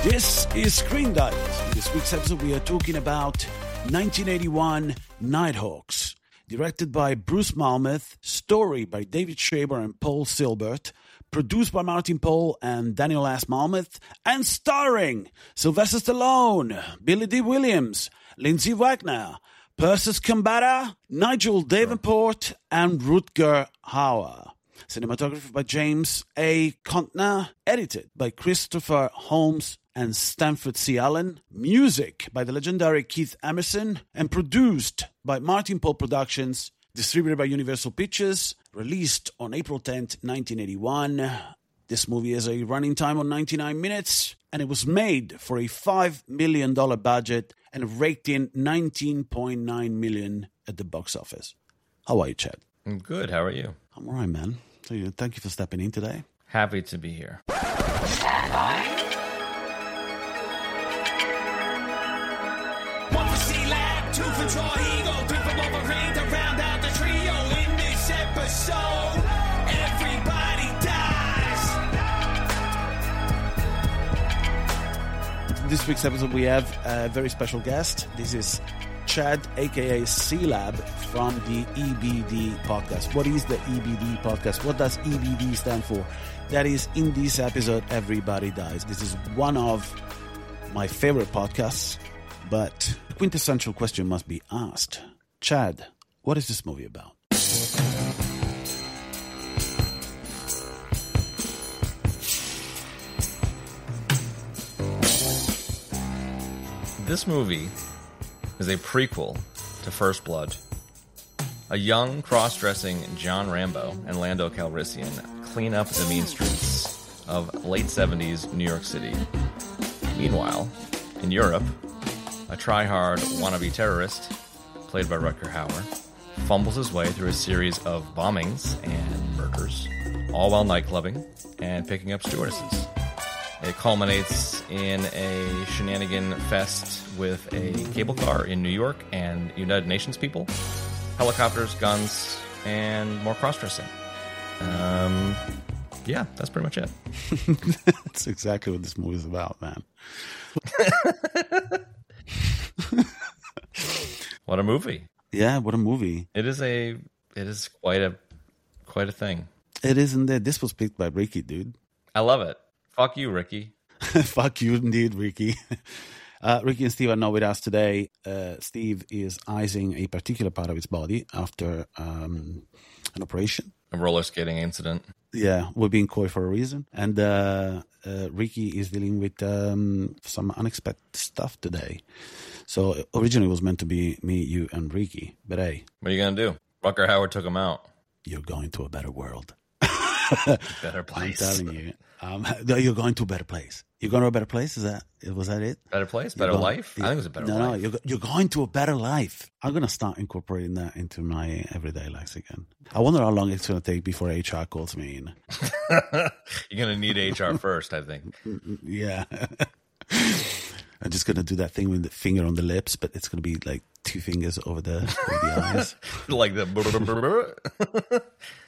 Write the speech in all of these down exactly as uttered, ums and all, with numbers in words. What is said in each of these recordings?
This is Screen Divers. In this week's episode, we are talking about nineteen eighty-one Nighthawks, directed by Bruce Malmuth, story by David Schraber and Paul Silbert, produced by Martin Paul and Daniel S. Malmuth, and starring Sylvester Stallone, Billy D. Williams, Lindsay Wagner, Persis Kambata, Nigel Davenport, and Rutger Hauer. Cinematography by James A. Contner, edited by Christopher Holmes and Stanford C. Allen, music by the legendary Keith Emerson, and produced by Martin Paul Productions, distributed by Universal Pictures, released on April tenth, nineteen eighty-one. This movie has a running time of ninety-nine minutes, and it was made for a five million dollars budget and raked in nineteen point nine million dollars at the box office. How are you, Chad? I'm good. How are you? I'm all right, man. So, thank you for stepping in today. Happy to be here. Stand by. One for C-Lab, two for Troy Eagle, three for Wolverine to round out the trio in this episode. Everybody dies. In this week's episode, we have a very special guest. This is Chad, a k a. C-Lab, from the E B D podcast. What is the E B D podcast? What does E B D stand for? That is, in this episode, everybody dies. This is one of my favorite podcasts, but the quintessential question must be asked. Chad, what is this movie about? This movie is a prequel to First Blood. A young, cross-dressing John Rambo and Lando Calrissian clean up the mean streets of late seventies New York City. Meanwhile, in Europe, a try-hard wannabe terrorist, played by Rutger Hauer, fumbles his way through a series of bombings and murders, all while nightclubbing and picking up stewardesses. It culminates in a shenanigan fest with a cable car in New York and United Nations people, helicopters, guns, and more cross-dressing. Um, yeah, that's pretty much it. That's exactly what this movie is about, man. What a movie! Yeah, what a movie! It is a, it is quite a, quite a thing. It is indeed. This was picked by Ricky, dude. I love it. Fuck you, Ricky. Fuck you, indeed, Ricky. Uh, Ricky and Steve are not with us today. Uh, Steve is icing a particular part of his body after um, an operation. A roller skating incident. Yeah, we're being coy for a reason. And uh, uh, Ricky is dealing with um, some unexpected stuff today. So originally it was meant to be me, you, and Ricky. But hey. What are you going to do? Rutger Hauer took him out. You're going to a better world. Better place. I'm telling you. Um, you're going to a better place. You're going to a better place? Is that was that it? Better place? Better going, life? I think it was a better no, life. No, you're, you're going to a better life. I'm going to start incorporating that into my everyday life again. I wonder how long it's going to take before H R calls me in. You're going to need H R first, I think. Yeah. I'm just going to do that thing with the finger on the lips, but it's going to be like two fingers over the, over the eyes. Like the...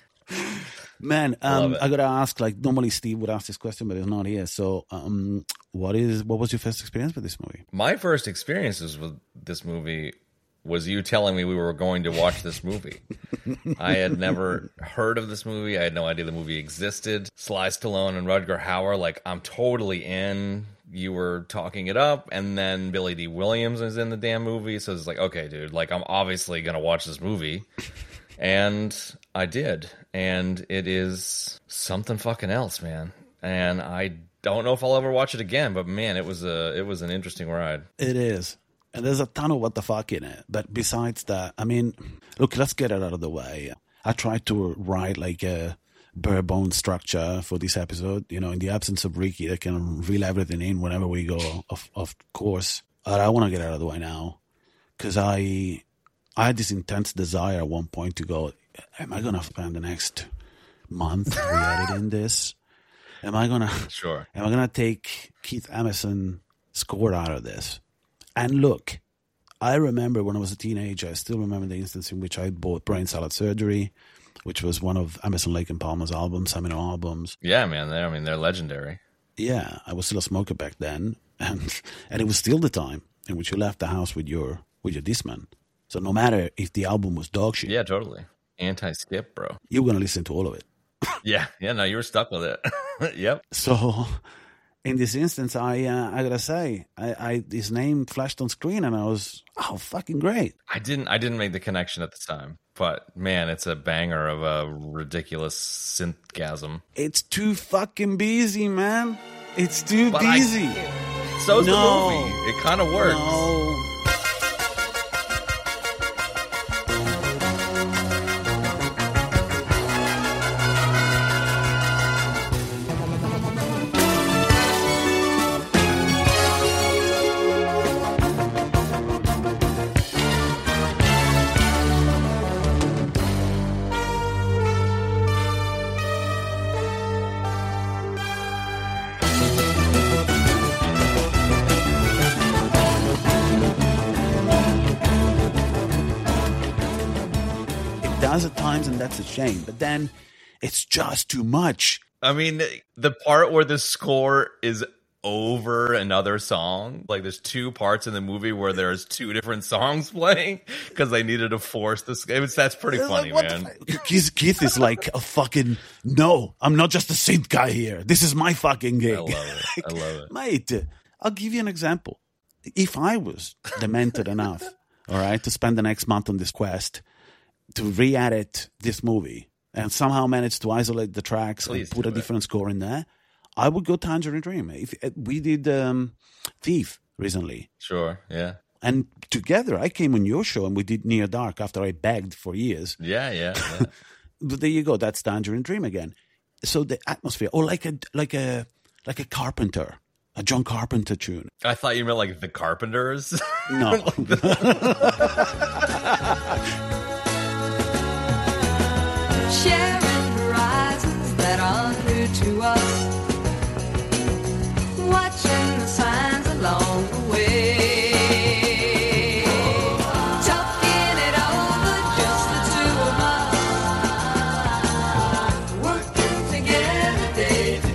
Man, um, I gotta ask. Like normally, Steve would ask this question, but he's not here. So, um, what is what was your first experience with this movie? My first experiences with this movie was you telling me we were going to watch this movie. I had never heard of this movie. I had no idea the movie existed. Sly Stallone and Rutger Hauer, like I'm totally in. You were talking it up, and then Billy D. Williams is in the damn movie. So it's like, okay, dude, like I'm obviously gonna watch this movie. And I did, and it is something fucking else, man. And I don't know if I'll ever watch it again, but man, it was a it was an interesting ride. It is, and there's a ton of what the fuck in it. But besides that, I mean, look, let's get it out of the way. I tried to write like a bare bone structure for this episode. You know, in the absence of Ricky, I can reel everything in whenever we go, of of course. But I want to get it out of the way now because I. I had this intense desire at one point to go, am I going to spend the next month re-editing this? Am I going to Sure. Am I going to take Keith Emerson score out of this? And look, I remember when I was a teenager, I still remember the instance in which I bought Brain Salad Surgery, which was one of Emerson, Lake and Palmer's albums, seminal albums. Yeah, man. They're, I mean, they're legendary. Yeah, I was still a smoker back then. and and it was still the time in which you left the house with your with your Discman. So no matter if the album was dog shit, Yeah, totally. Anti-skip, bro. you were gonna listen to all of it. Yeah, yeah, no, you were stuck with it. Yep. So in this instance, I uh, I gotta say, I, I his name flashed on screen, and I was oh fucking great. I didn't I didn't make the connection at the time. But man, it's a banger of a ridiculous synthgasm. It's too fucking busy, man. It's too But I- busy. So's No. the movie. It kind of works. No. Does at times, and that's a shame. But then it's just too much. I mean, the part where the score is over another song, like there's two parts in the movie where there's two different songs playing because they needed to force this. It was, that's pretty It's funny, like, what man. the f- Keith, Keith is like a fucking no. I'm not just a synth guy here. This is my fucking gig. I love it. I love it. Mate, uh, I'll give you an example. If I was demented enough, all right, to spend the next month on this quest to re-edit this movie and somehow manage to isolate the tracks Please and put do a it. different score in there, I would go Tangerine Dream. If uh, we did um, Thief recently, Sure, yeah. and together I came on your show and we did Near Dark after I begged for years. Yeah, yeah, yeah. But there you go. That's Tangerine Dream again. So the atmosphere, or like a like a like a Carpenter, a John Carpenter tune. I thought you meant like the Carpenters. No. Sharing horizons that are new to us, watching the signs along the way, talking it over, just the two of us, working together day to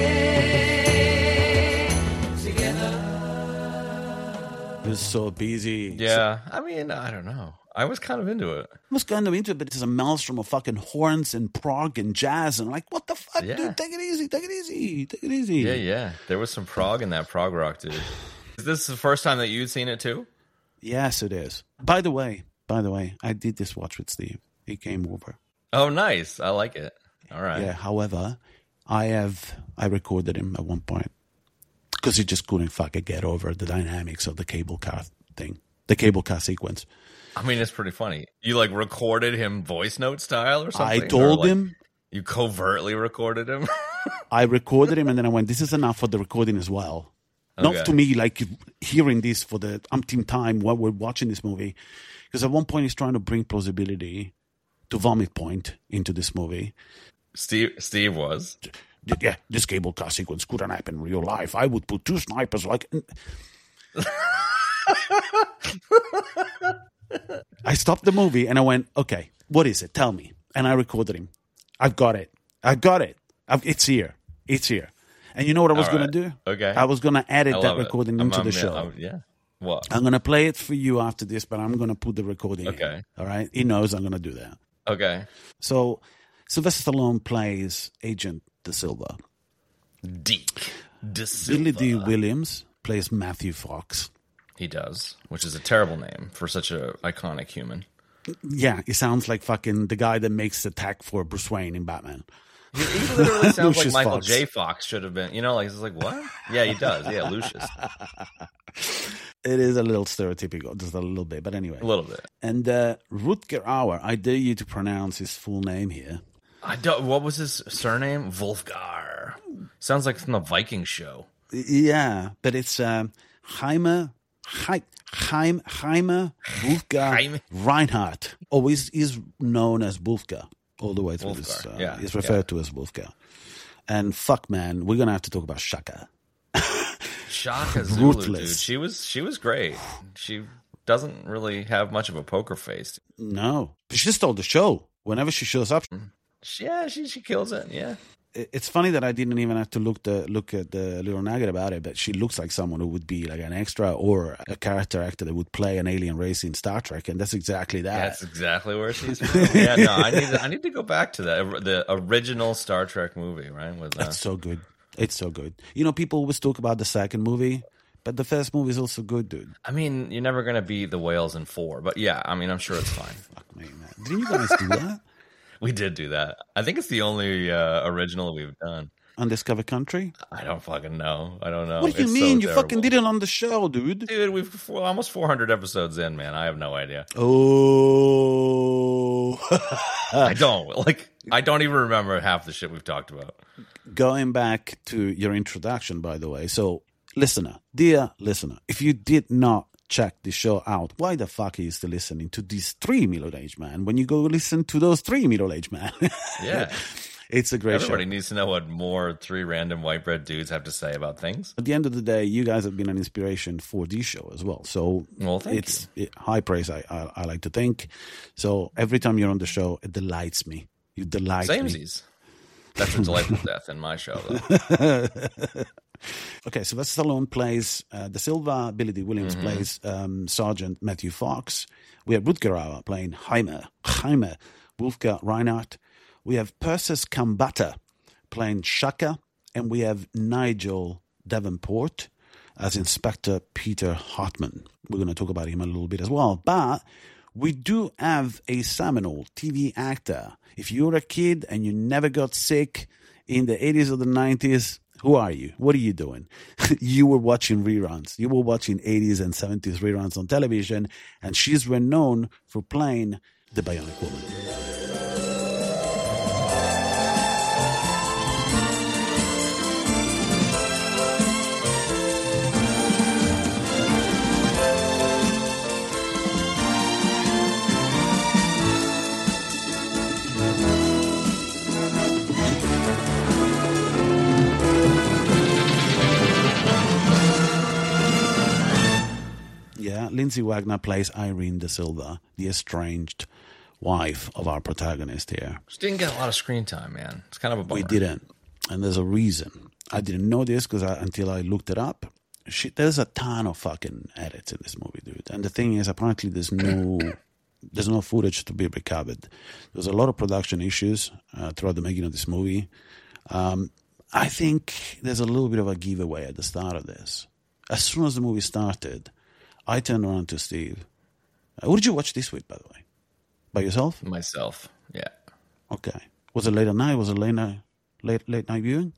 day, together. It was so busy. Yeah, I mean, I don't know. I was kind of into it. I was kind of into it, but it's a maelstrom of fucking horns and prog and jazz, and like, what the fuck, Yeah. dude? Take it easy, take it easy, take it easy. Yeah, yeah. There was some prog in that prog rock, dude. Is this the first time that you'd seen it too? Yes, it is. By the way, by the way, I did this watch with Steve. He came over. Oh, nice. I like it. All right. Yeah. However, I have I recorded him at one point because he just couldn't fucking get over the dynamics of the cable car thing, the cable car sequence. I mean, it's pretty funny. You like recorded him voice note style or something? I told Or, like, him. You covertly recorded him? I recorded him, and then I went, this is enough for the recording as well. Not Okay. to me, like hearing this for the umpteenth time while we're watching this movie. Because at one point he's trying to bring plausibility to Vomit Point into this movie. Steve Steve was. Yeah, this cable car sequence couldn't happen in real life. I would put two snipers like... I stopped the movie and I went, okay, what is it? Tell me. And I recorded him. I've got it. I've got it. I've, it's here. It's here. And you know what I was All going right. to do? Okay. I was going to edit I that love it. recording I'm- into I'm- the yeah, show. I'm- yeah. What? I'm going to play it for you after this, but I'm going to put the recording in. Okay. All right? He knows I'm going to do that. Okay. So Sylvester Stallone plays Agent De Silva. Deke. De Billy D. Silva. Williams plays Matthew Fox. He does, which is a terrible name for such an iconic human. Yeah, he sounds like fucking the guy that makes the tech for Bruce Wayne in Batman. He, he literally sounds like Lucius Michael Fox. J. Fox should have been. You know, like it's like what? Yeah, he does. Yeah, Lucius, It is a little stereotypical, just a little bit, but anyway. a little bit. And uh, Rutger Hauer, I dare you to pronounce his full name here. I don't. What was his surname? Wolfgar. Sounds like from the Viking show. Yeah, but it's um, Heimer, Heim, Heim, Heimer Wolfgar Heim. Reinhardt. Always is known as Wolfgar all the way through this. Wolfgar, Uh, yeah, he's referred yeah. to as Wolfgar. And fuck, man, we're going to have to talk about Shaka. Shaka Zulu, dude. Ruthless. She was she was great. She doesn't really have much of a poker face. No, but she stole the show. Whenever she shows up, She, yeah, she she kills it. Yeah. it- it's funny that I didn't even have to look the look at the little nugget about it, but she looks like someone who would be like an extra or a character actor that would play an alien race in Star Trek, and that's exactly that. That's exactly where she's from. Yeah, no, I need to, I need to go back to that the original Star Trek movie, right? With uh, It's so good. It's so good. You know, people always talk about the second movie, but the first movie is also good, dude. I mean, you're never gonna beat the whales in four, but yeah, I mean, I'm sure it's fine. Fuck me, man. Didn't you guys do that? We did do that. I think it's the only uh, original we've done. Undiscovered Country? I don't fucking know. I don't know. What do you It's mean? so You fucking terrible. did it on the show, dude. Dude, we've we're almost four hundred episodes in, man. I have no idea. Oh. I don't like. I don't even remember half the shit we've talked about. Going back to your introduction, by the way. So, listener, dear listener, if you did not check the show out, why the fuck are you still listening to these three middle-aged men when you go listen to those three middle-aged men? Yeah. It's a great Everybody show. needs to know what more three random white bread dudes have to say about things. At the end of the day, you guys have been an inspiration for this show as well. So Well, thank it's It, high praise, I, I I like to think. So every time you're on the show, it delights me. You delight me. Samesies. That's a delightful death in my show, though. Okay, Sylvester Stallone plays uh, De Silva. Billy D. Williams Mm-hmm. plays um, Sergeant Matthew Fox. We have Rutger Hauer playing Jaime, Jaime Wolfgang Reinhardt. We have Persis Kambata playing Shaka. And we have Nigel Davenport as Inspector Peter Hartman. We're going to talk about him a little bit as well. But we do have a seminal T V actor. If you're a kid and you never got sick in the eighties or the nineties, who are you? What are you doing? You were watching reruns. You were watching eighties and seventies reruns on television, and she's renowned for playing the Bionic Woman. Yeah, Lindsay Wagner plays Irene De Silva, the estranged wife of our protagonist here. Just didn't get a lot of screen time, man. It's kind of a bummer. We didn't, and there's a reason. I didn't know this because until I looked it up. She, there's a ton of fucking edits in this movie, dude. And the thing is, apparently, there's no there's no footage to be recovered. There's a lot of production issues uh, throughout the making of this movie. Um, I think there's a little bit of a giveaway at the start of this. As soon as the movie started, I turned around to Steve. Uh, what did you watch this week, by the way? By yourself? Myself, yeah. Okay. Was it late at night? Was it late night, late late night viewing?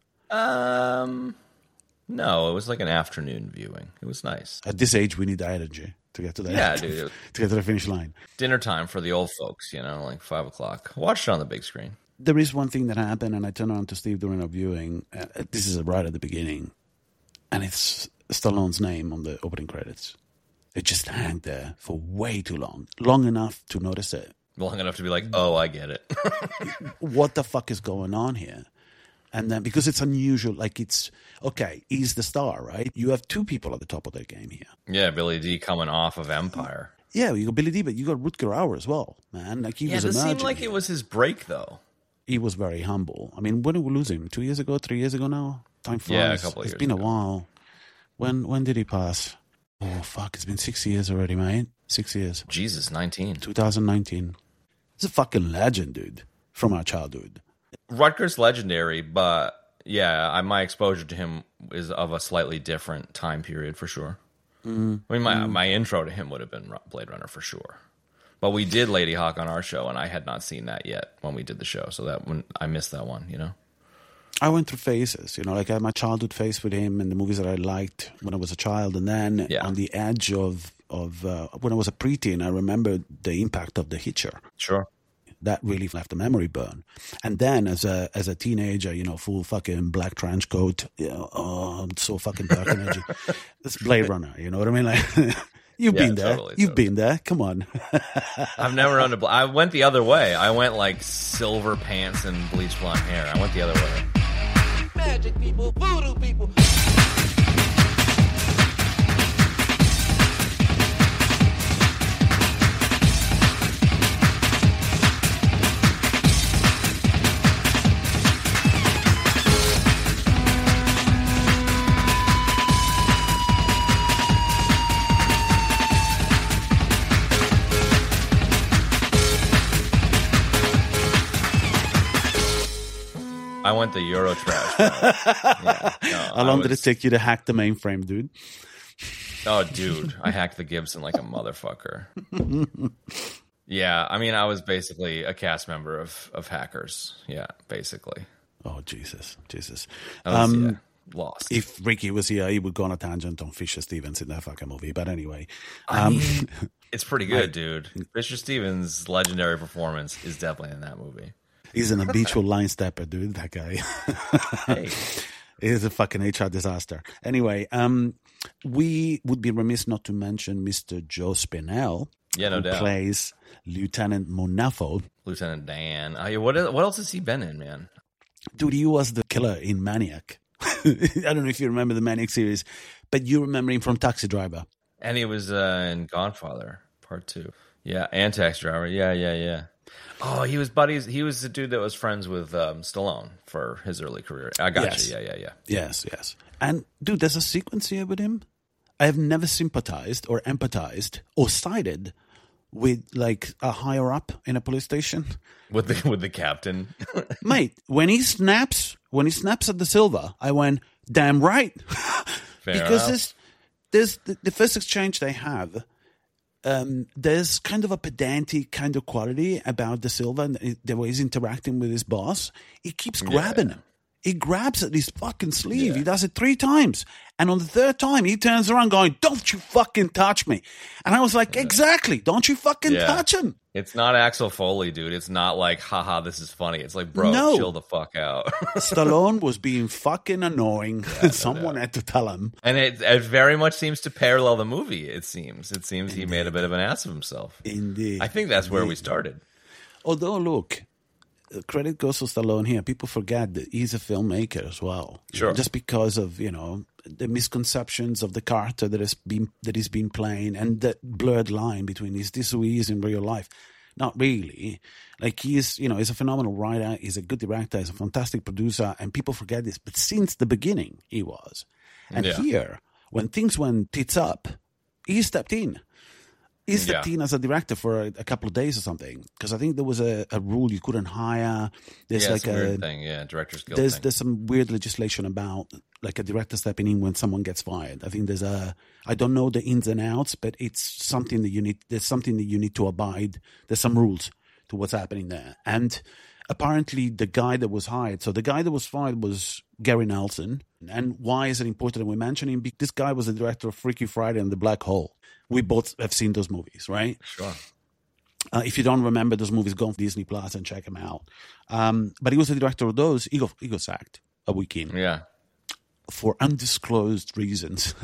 Um, no, it was like an afternoon viewing. It was nice. At this age, we need the energy to get to the Yeah, dude. to get to the finish line. Dinner time for the old folks, you know, like five o'clock. Watched it on the big screen. There is one thing that happened, and I turned around to Steve during our viewing. Uh, this is right at the beginning, and it's Stallone's name on the opening credits. It just hung there for way too long, long enough to notice it. Long enough to be like, oh, I get it. What the fuck is going on here? And then, because it's unusual, like it's, okay, he's the star, right? You have two people at the top of their game here. Yeah, Billy D coming off of Empire. Yeah, you got Billy D, but you got Rutger Hauer as well, man. Like he Yeah, was it emerging. seemed like it was his break, though. He was very humble. I mean, when did we lose him? Two years ago, three years ago now? Time flies. Yeah, a couple of It's years been a ago. while. When when did he pass? Oh, fuck, it's been six years already, mate. Six years. Jesus, nineteen. twenty nineteen. He's a fucking legend, dude, from our childhood. Rutger's legendary, but yeah, I, my exposure to him is of a slightly different time period for sure. Mm-hmm. I mean, my my intro to him would have been Ru- Blade Runner for sure. But we did Lady Hawk on our show, and I had not seen that yet when we did the show, so that when I missed that one, you know. I went through phases, you know, like I had my childhood phase with him and the movies that I liked when I was a child. And then Yeah. on the edge of, of uh, when I was a preteen, I remember the impact of The Hitcher. Sure. That really left a memory burn. And then as a as a teenager, you know, full fucking black trench coat, you know, oh, I'm so fucking dark energy. It's Blade Runner, you know what I mean? Like, you've Yeah, been there. totally, You've totally. been there. Come on. I've never owned a. Bl- I went the other way. I went like silver pants and bleach blonde hair. I went the other way. Magic people, voodoo people. went the Eurotrash route. Yeah, no, How long I did it was- take you to hack the mainframe, dude? Oh, dude, I hacked the Gibson like a motherfucker. Yeah, I mean, I was basically a cast member of, of hackers. Yeah, basically. Oh, Jesus. Jesus. I was, Um, yeah, lost. If Ricky was here, he would go on a tangent on Fisher Stevens in that fucking movie. But anyway. I Um, mean, it's pretty good, dude. Fisher Stevens' legendary performance is definitely in that movie. he's an habitual line stepper, dude, that guy. Hey, He's a fucking H R disaster. Anyway, um, we would be remiss not to mention Mister Joe Spinell, yeah, no who doubt. plays Lieutenant Munafo. Lieutenant Dan. Oh, yeah, what what else has he been in, man? Dude, he was the killer in Maniac. I don't know if you remember the Maniac series, but you remember him from Taxi Driver. And he was uh, in Godfather Part Two. Yeah, and Taxi Driver. Yeah, yeah, yeah. Oh, he was buddies. He was the dude that was friends with um, Stallone for his early career. I got Yes. you. Yeah, yeah, yeah. Yes, yes. And, dude, there's a sequence here with him. I have never sympathized or empathized or sided with, like, a higher up in a police station. With the with the captain. Mate, when he snaps, when he snaps at the silver, I went, damn right. Fair because enough. there's, there's the, the first exchange they have, um, there's kind of a pedantic kind of quality about the silver and the- the way he's interacting with his boss. He keeps grabbing him. He grabs at his fucking sleeve. Yeah. He does it three times. And on the third time, he turns around going, don't you fucking touch me. And I was like, exactly. Don't you fucking Yeah. touch him. It's not Axel Foley, dude. It's not like, haha, this is funny. It's like, bro, No. chill the fuck out. Stallone was being fucking annoying. Someone had to tell him. And it, it very much seems to parallel the movie, it seems. It seems he made a bit of an ass of himself. Indeed. I think that's where we started. Although, look, credit goes to Stallone here. People forget that he's a filmmaker as well. Sure. Just because of, you know, the misconceptions of the character that has been that he's been playing and that blurred line between is this who he is in real life. Not really. Like, he's, you know, he's a phenomenal writer. He's a good director. He's a fantastic producer. And people forget this. But since the beginning, he was. And Yeah. here, when things went tits up, he stepped in. He stepped Yeah. in as a director for a, a couple of days or something. Because I think there was a, a rule you couldn't hire. There's yeah, like it's a a weird thing. Yeah, Director's Guild there's thing. there's some weird legislation about like a director stepping in when someone gets fired. I think there's a I don't know the ins and outs, but it's something that you need. There's something that you need to abide. There's some rules to what's happening there. And apparently, the guy that was hired. So the guy that was fired was Gary Nelson. And why is it important that we mention him? Because this guy was the director of Freaky Friday and The Black Hole. We both have seen those movies, right? Sure. Uh, if you don't remember those movies, go on Disney Plus and check them out. Um, but he was the director of those. He got, he got sacked a week in Yeah. for undisclosed reasons.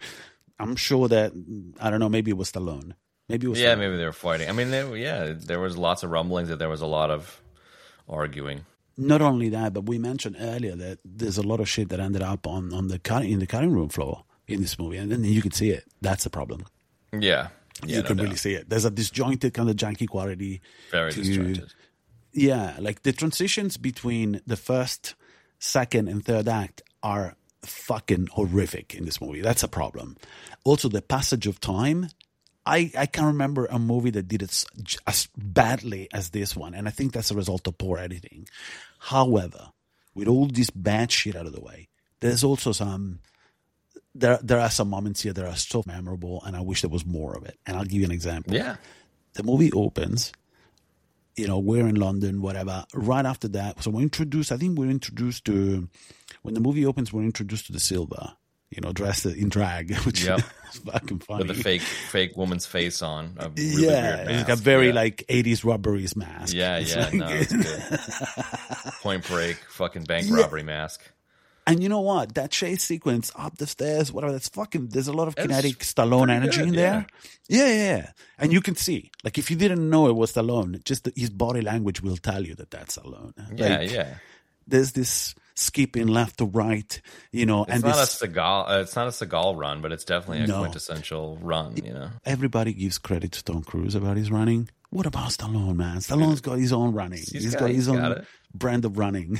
I'm sure that, I don't know, maybe it was Stallone. Maybe it was Yeah, Stallone. maybe they were fighting. I mean, they, yeah, there was lots of rumblings that there was a lot of arguing. Not only that, but we mentioned earlier that there's a lot of shit that ended up on, on the cut, in the cutting room floor in this movie. And then you can see it. That's the problem. Yeah. Yeah, you no can doubt. really see it. There's a disjointed kind of janky quality. Very to- disjointed. Yeah, like the transitions between the first, second, and third act are fucking horrific in this movie. That's a problem. Also, the passage of time. I, I can't remember a movie that did it s- as badly as this one, and I think that's a result of poor editing. However, with all this bad shit out of the way, there's also some. There, there are some moments here that are so memorable, and I wish there was more of it. And I'll give you an example. Yeah. The movie opens, you know, we're in London, whatever. Right after that, so we're introduced, I think we're introduced to, when the movie opens, we're introduced to the Silver, you know, dressed in drag, which Yep. is fucking funny. With a fake fake woman's face on. A really yeah, weird it's mask. got very yeah. like eighties robberies mask. Yeah, It's yeah, like- no, it's good. Point Break, fucking bank robbery mask. And you know what? That chase sequence up the stairs, whatever, that's fucking, there's a lot of It's kinetic Stallone pretty energy good, in there. Yeah. yeah, yeah. And you can see, like, if you didn't know it was Stallone, just the, his body language will tell you that that's Stallone. Yeah, Like, yeah. There's this skipping left to right, you know, It's and not this, a Seagal. Uh, it's not a Seagal run, but it's definitely a No. quintessential run. You know. everybody gives credit to Tom Cruise about his running. What about Stallone, man? Stallone's got his own running. He's he's got- got his he's own got it. brand of running.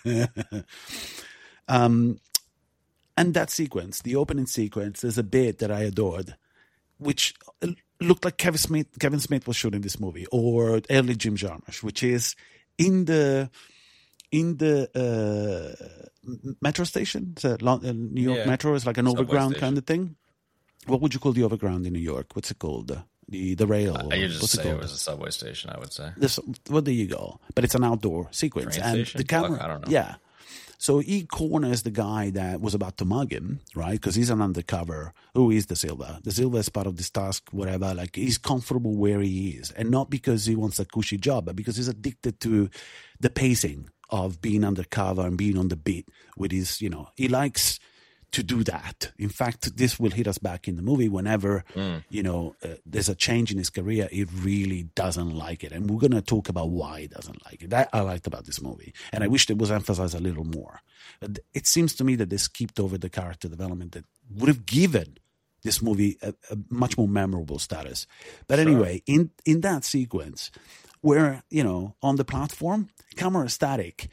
um, and that sequence, the opening sequence, there's a bit that I adored, which looked like Kevin Smith. Kevin Smith was shooting this movie, or early Jim Jarmusch, which is in the in the uh, metro station, the Lon- uh, New York Yeah. Metro is like an Subway overground station. kind of thing. What would you call the overground in New York? What's it called? Uh, the the rail. I you just What's say it it, called? was a subway station, I would say. This, well, there you go. But it's an outdoor sequence, Train and station? the camera. Fuck, I don't know. Yeah. So he corners the guy that was about to mug him, right? Because he's an undercover. Who is De Silva? De Silva is part of this task, whatever. Like, he's comfortable where he is. And not because he wants a cushy job, but because he's addicted to the pacing of being undercover and being on the beat with his, you know, he likes to do that. In fact, this will hit us back in the movie whenever, Mm. you know, uh, there's a change in his career, he really doesn't like it. And we're going to talk about why he doesn't like it. That I liked about this movie. And I wish it was emphasized a little more. But it seems to me that they skipped over the character development that would have given this movie a, a much more memorable status. But Sure. anyway, in, in that sequence, where, you know, on the platform, camera static,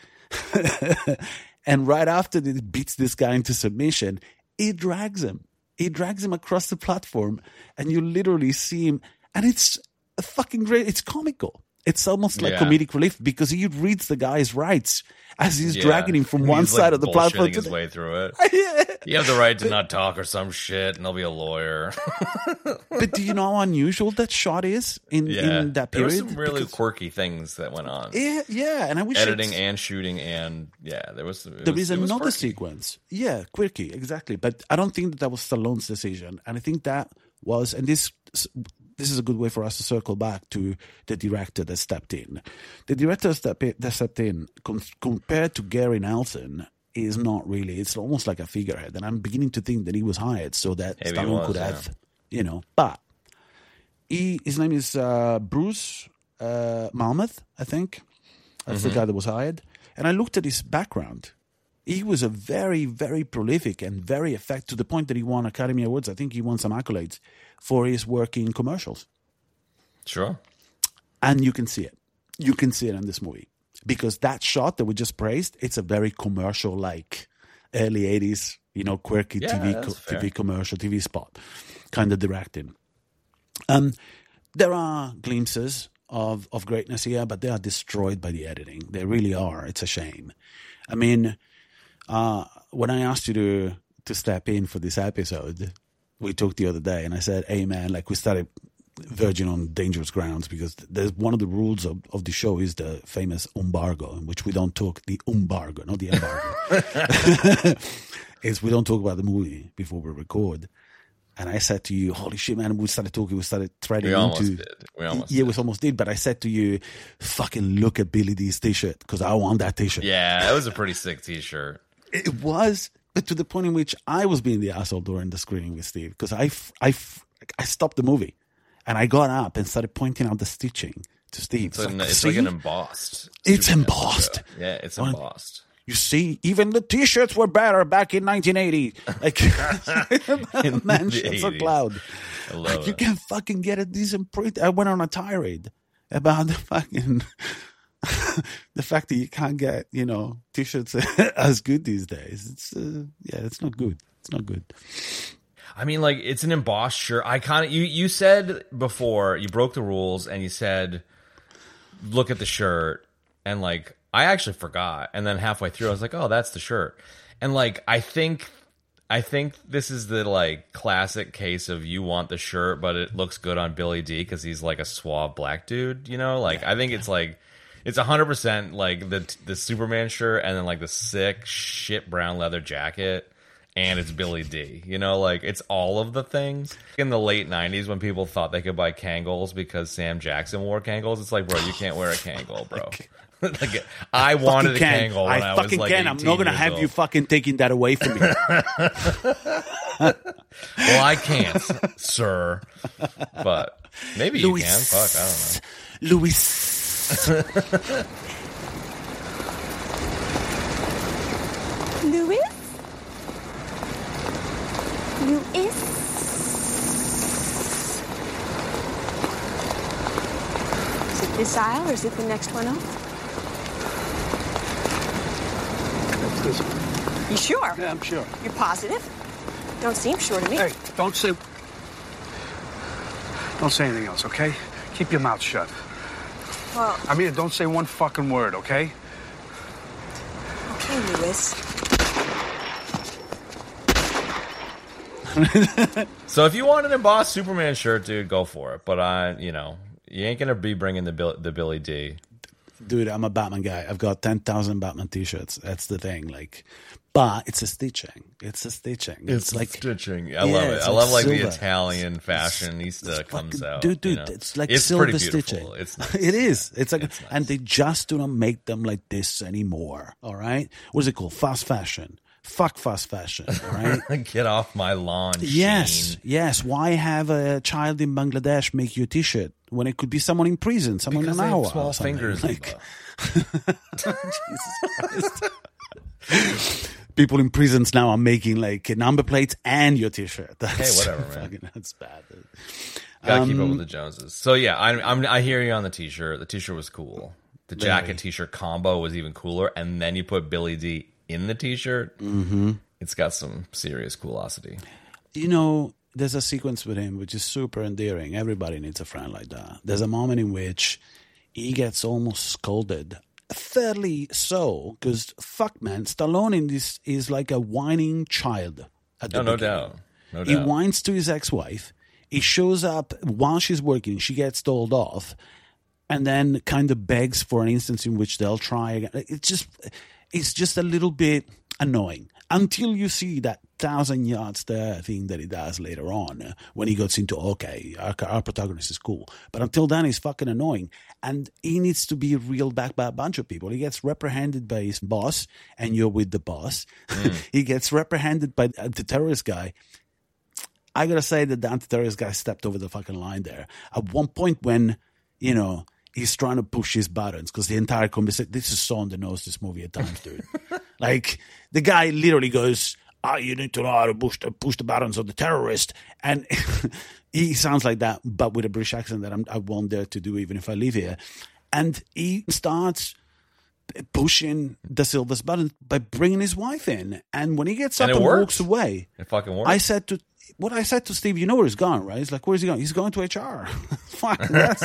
and right after it beats this guy into submission, it drags him. It drags him across the platform, and you literally see him. And it's a fucking great. It's comical. It's almost like Yeah. comedic relief because he reads the guy's rights as he's Yeah. dragging him from He's, one like, side of the platform bullshitting to his the way through it. yeah. You have the right to not talk or some shit, and I'll be a lawyer. But do you know how unusual that shot is in, Yeah, in that there were period? some really Because- quirky things that went on. yeah, yeah, and I wish Editing it's- and shooting, and yeah, there was. It There was, is it was another quirky. sequence. Yeah, quirky, exactly. But I don't think that that was Stallone's decision. And I think that was, and this this is a good way for us to circle back to the director that stepped in. The director step, that stepped in, com- compared to Gary Nelson, is not really, it's almost like a figurehead. And I'm beginning to think that he was hired so that Maybe he Stallone was, could yeah. have, you know, but he, his name is uh, Bruce uh, Malmuth, I think. That's Mm-hmm. the guy that was hired. And I looked at his background. He was a very, very prolific and very effective, to the point that he won Academy Awards. I think he won some accolades for his work in commercials. Sure. And you can see it. You can see it in this movie. Because that shot that we just praised, it's a very commercial-like early eighties, you know, quirky Yeah, T V that's co- fair. T V commercial, T V spot kind of directing. Um, there are glimpses of, of greatness here, but they are destroyed by the editing. They really are. It's a shame. I mean, uh, when I asked you to to step in for this episode, we talked the other day, and I said, hey, man, like we started verging on dangerous grounds because there's one of the rules of, of the show is the famous embargo, in which we don't talk the embargo, not the embargo. is we don't talk about the movie before we record. And I said to you, holy shit, man, we started talking, we started threading We almost into... did. We almost yeah, did. we almost did, but I said to you, fucking look at Billy D's t-shirt, because I want that t-shirt. Yeah, it was a pretty sick T-shirt. It was, but to the point in which I was being the asshole during the screening with Steve, because I, f- I, f- I stopped the movie, and I got up and started pointing out the stitching to Steve. It's, an, it's "See? like an embossed. It's Superman embossed. logo. Yeah, it's Well, embossed. You see, even the t-shirts were better back in nineteen eighty. Like, In man, the shit so eighties. loud. I love Like, you it. can fucking get a decent print. I went on a tirade about the fucking the fact that you can't get, you know, t-shirts as good these days. It's uh, yeah, it's not good. It's not good. I mean, like, it's an embossed shirt. I kind of you you said before you broke the rules and you said, look at the shirt, and like I actually forgot, and then halfway through I was like, oh, that's the shirt, and like I think. I think this is the like classic case of you want the shirt, but it looks good on Billy D because he's like a suave black dude, you know. Like I think it's like it's a hundred percent like the the Superman shirt, and then like the sick shit brown leather jacket, and it's Billy D. You know, like it's all of the things. In the late nineties, when people thought they could buy Kangles because Sam Jackson wore Kangles, it's like, bro, you can't wear a Kangle, bro. Like, I wanted a Fucking Kangle when I, I was fucking like can. I'm not gonna years have old. you fucking taking that away from me. Well, I can't, sir. But maybe you Louis. can. Fuck, I don't know. Louis. Louis? Louis? Is it this aisle or is it the next one up? You sure? Yeah, I'm sure. You're positive? Don't seem sure to me. Hey, don't say... Don't say anything else, okay? Keep your mouth shut. Well, I mean, don't say one fucking word, okay? Hey, Lewis. So if you want an embossed Superman shirt, dude, go for it. But I, you know, you ain't gonna be bringing the Bill, the Billy D. Dude, I'm a Batman guy. I've got ten thousand Batman T-shirts. That's the thing. Like, but it's a stitching. It's a stitching. It's, It's like stitching. I yeah, love it. it's I love like silver. the Italian fashionista It's comes fucking- out. dude, dude. you know? It's like it's silver pretty beautiful. stitching. It's nice. It is. It's like, It's nice. and they just do not make them like this anymore. All right. What is it called? Fast fashion. Fuck fast fashion. All right. Get off my lawn. Yes, Sheen. yes. Why have a child in Bangladesh make you a T-shirt when it could be someone in prison, someone Because in they an hour, have small or something? fingers. Like, Eva. people in prisons now are making like number plates and your T-shirt. That's Hey, whatever, man. Fucking, that's bad. Gotta keep up Um, with the Joneses. So yeah, I, I'm, I hear you on the T-shirt. The T-shirt was cool. The jacket Very. T-shirt combo was even cooler. And then you put Billy D in the T-shirt. Mm-hmm. It's got some serious coolosity. You know, there's a sequence with him which is super endearing. Everybody needs a friend like that. There's a moment in which he gets almost scolded. Fairly so, because fuck man, Stallone in this is like a whining child at the No, no beginning. doubt. No He doubt. whines to his ex-wife. He shows up while she's working. She gets told off, and then kind of begs for an instance in which they'll try again. It's just, it's just a little bit annoying until you see that thousand yards there thing that he does later on uh, when he gets into okay, our, our protagonist is cool. But until then, he's fucking annoying, and he needs to be reeled back by a bunch of people. He gets reprehended by his boss, and you're with the boss. He gets reprehended by the terrorist guy. I gotta say that the anti-terrorist guy stepped over the fucking line there. At one point when, you know, he's trying to push his buttons, because the entire conversation, this is so on the nose, this movie at times, dude. Like, the guy literally goes, oh, you need to know how to push the, push the buttons of the terrorist. And he sounds like that, but with a British accent that I'm, I won't dare to do even if I live here. And he starts pushing the Silver's button by bringing his wife in. And when he gets up And it and works. walks away, It fucking works. I said to what I said to Steve, you know where he's gone, right? He's like, where's he going? He's going to H R. Fuck, that's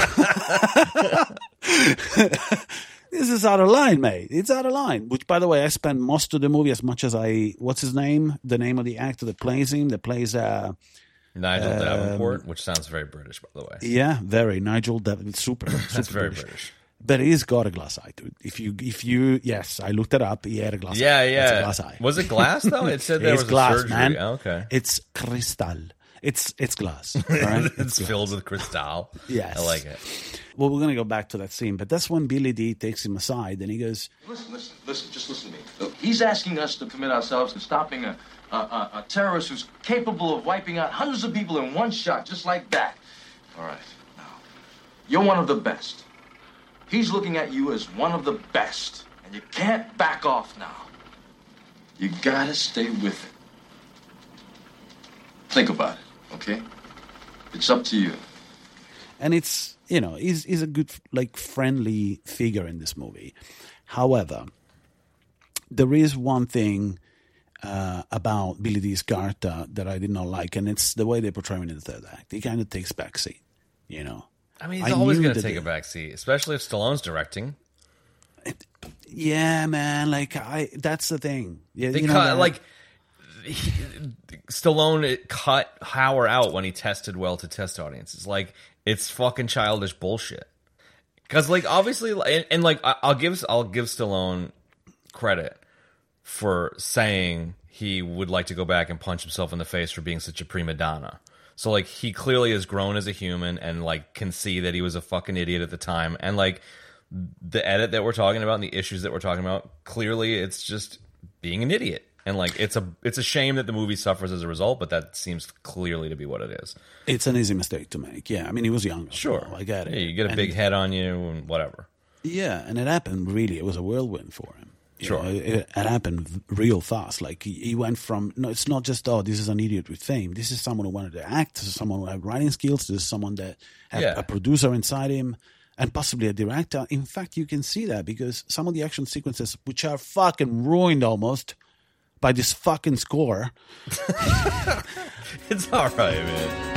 this is out of line, mate. It's out of line. Which, by the way, I spent most of the movie as much as I. What's his name? The name of the actor that plays him. That plays. Uh, Nigel um, Davenport, which sounds very British, by the way. yeah, very Nigel. Dav- super. That's super very British. British. But he's got a glass eye, dude. If you, if you, yes, I looked it up. He had a glass Yeah, eye. yeah. That's a glass eye. Was it glass though? It said there It's was glass, a surgery. man. Oh, okay. It's crystal. It's it's glass. All right? It's glass. filled with crystal. Yes. I like it. Well, we're going to go back to that scene, but that's when Billy D takes him aside and he goes, Listen, listen, listen, just listen to me. Look, he's asking us to commit ourselves to stopping a, a, a, a terrorist who's capable of wiping out hundreds of people in one shot, just like that. All right, now, you're one of the best. He's looking at you as one of the best, and you can't back off now. You gotta stay with it. Think about it, okay? It's up to you. and it's, you know, he's, he's a good, like, friendly figure in this movie. However, there is one thing uh, about Billy D's character that I did not like, and it's the way they portray him in the third act. He kind of takes backseat, you know. I mean, he's I always knew going to that take they- a back seat, especially if Stallone's directing. Yeah, man. Like, I, that's the thing. Yeah, They you know cut, that- like, he, Stallone cut Hauer out when he tested well to test audiences. Like, it's fucking childish bullshit. Because, like, obviously, and, and like, I- I'll give I'll give Stallone credit for saying he would like to go back and punch himself in the face for being such a prima donna. So, like, he clearly has grown as a human and, like, can see that he was a fucking idiot at the time. And, like, the edit that we're talking about and the issues that we're talking about, clearly it's just being an idiot. And, like, it's a it's a shame that the movie suffers as a result, but that seems clearly to be what it is. it's an easy mistake to make. Yeah, I mean, he was young. Sure. so I get it. Yeah, you get a And- big head on you and whatever. Yeah, and it happened really. It was a whirlwind for him. You Sure. know, it, it happened v- real fast. Like he, he went from no, it's not just oh, this is an idiot with fame. This is someone who wanted to act. This is someone who had writing skills. This is someone that had Yeah. a producer inside him and possibly a director. In fact, you can see that because some of the action sequences, which are fucking ruined almost by this fucking score. It's all right, man.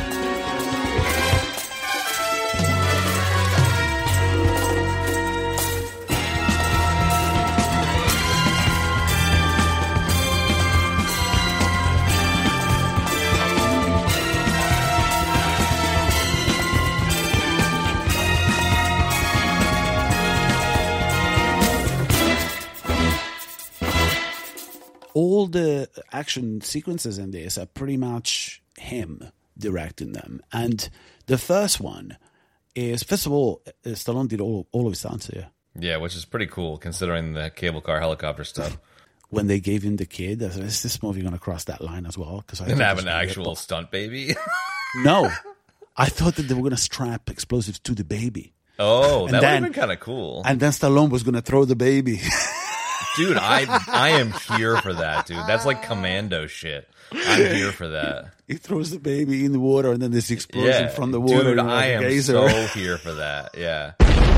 the action sequences in this are pretty much him directing them. And the first one is, first of all, Stallone did all, all of his stunts here. Yeah, which is pretty cool considering the cable car helicopter stuff. When they gave him the kid, I said, is this movie going to cross that line as well? Because I Didn't thought have this an was actual gonna stunt baby. No. I thought that they were going to strap explosives to the baby. Oh, And that would then- have been kind of cool. And then Stallone was going to throw the baby. Dude, I I am here for that, dude. That's like commando shit. I'm here for that. He throws the baby in the water, and then this explosion Yeah, from the water. dude, you know, I like a am geyser. so here for that. Yeah,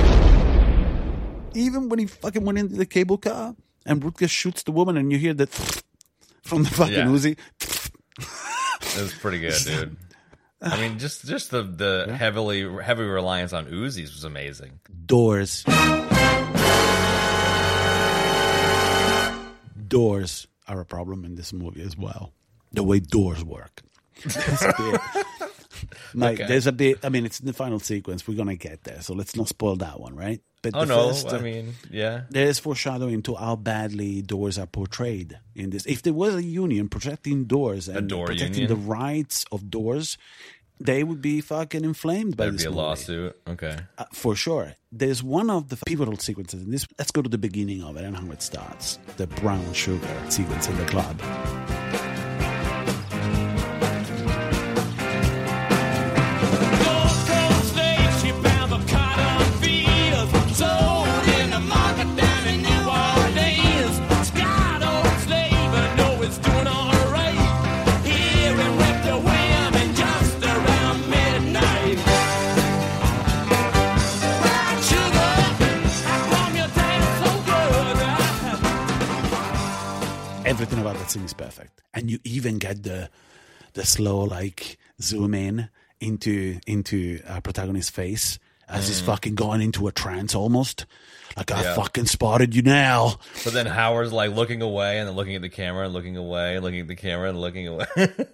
Even when he fucking went into the cable car and Rutger shoots the woman, and you hear that from the fucking Yeah. Uzi. it was pretty good, dude. I mean, just just the the heavily heavy reliance on Uzis was amazing. Doors. Doors are a problem in this movie as well. The way doors work. There's a bit, Mike, Okay. there's a bit. I mean, it's in the final sequence. We're gonna get there, so let's not spoil that one, right? But Oh the no, first, uh, I mean, yeah. there is foreshadowing to how badly doors are portrayed in this. If there was a union protecting doors and door protecting union? the rights of doors, they would be fucking inflamed by There'd this be a movie. lawsuit. Okay. Uh, for sure. There's one of the pivotal sequences in this. Let's go to the beginning of it and how it starts. The brown sugar sequence in the club. Gold Coast face, she found the cotton fields. Sold in the market down in New Orleans. Scott old slave, I know it's doing all right. Here in Rector Wham and just around midnight. Brown sugar, how come you taste so good? Everything about that scene is perfect. And you even get the the slow like zoom in into into our protagonist's face as he's fucking going into a trance almost. Like, I Yeah. fucking spotted you now. But then Howard's like looking away and then looking at the camera and looking away and looking at the camera and looking away.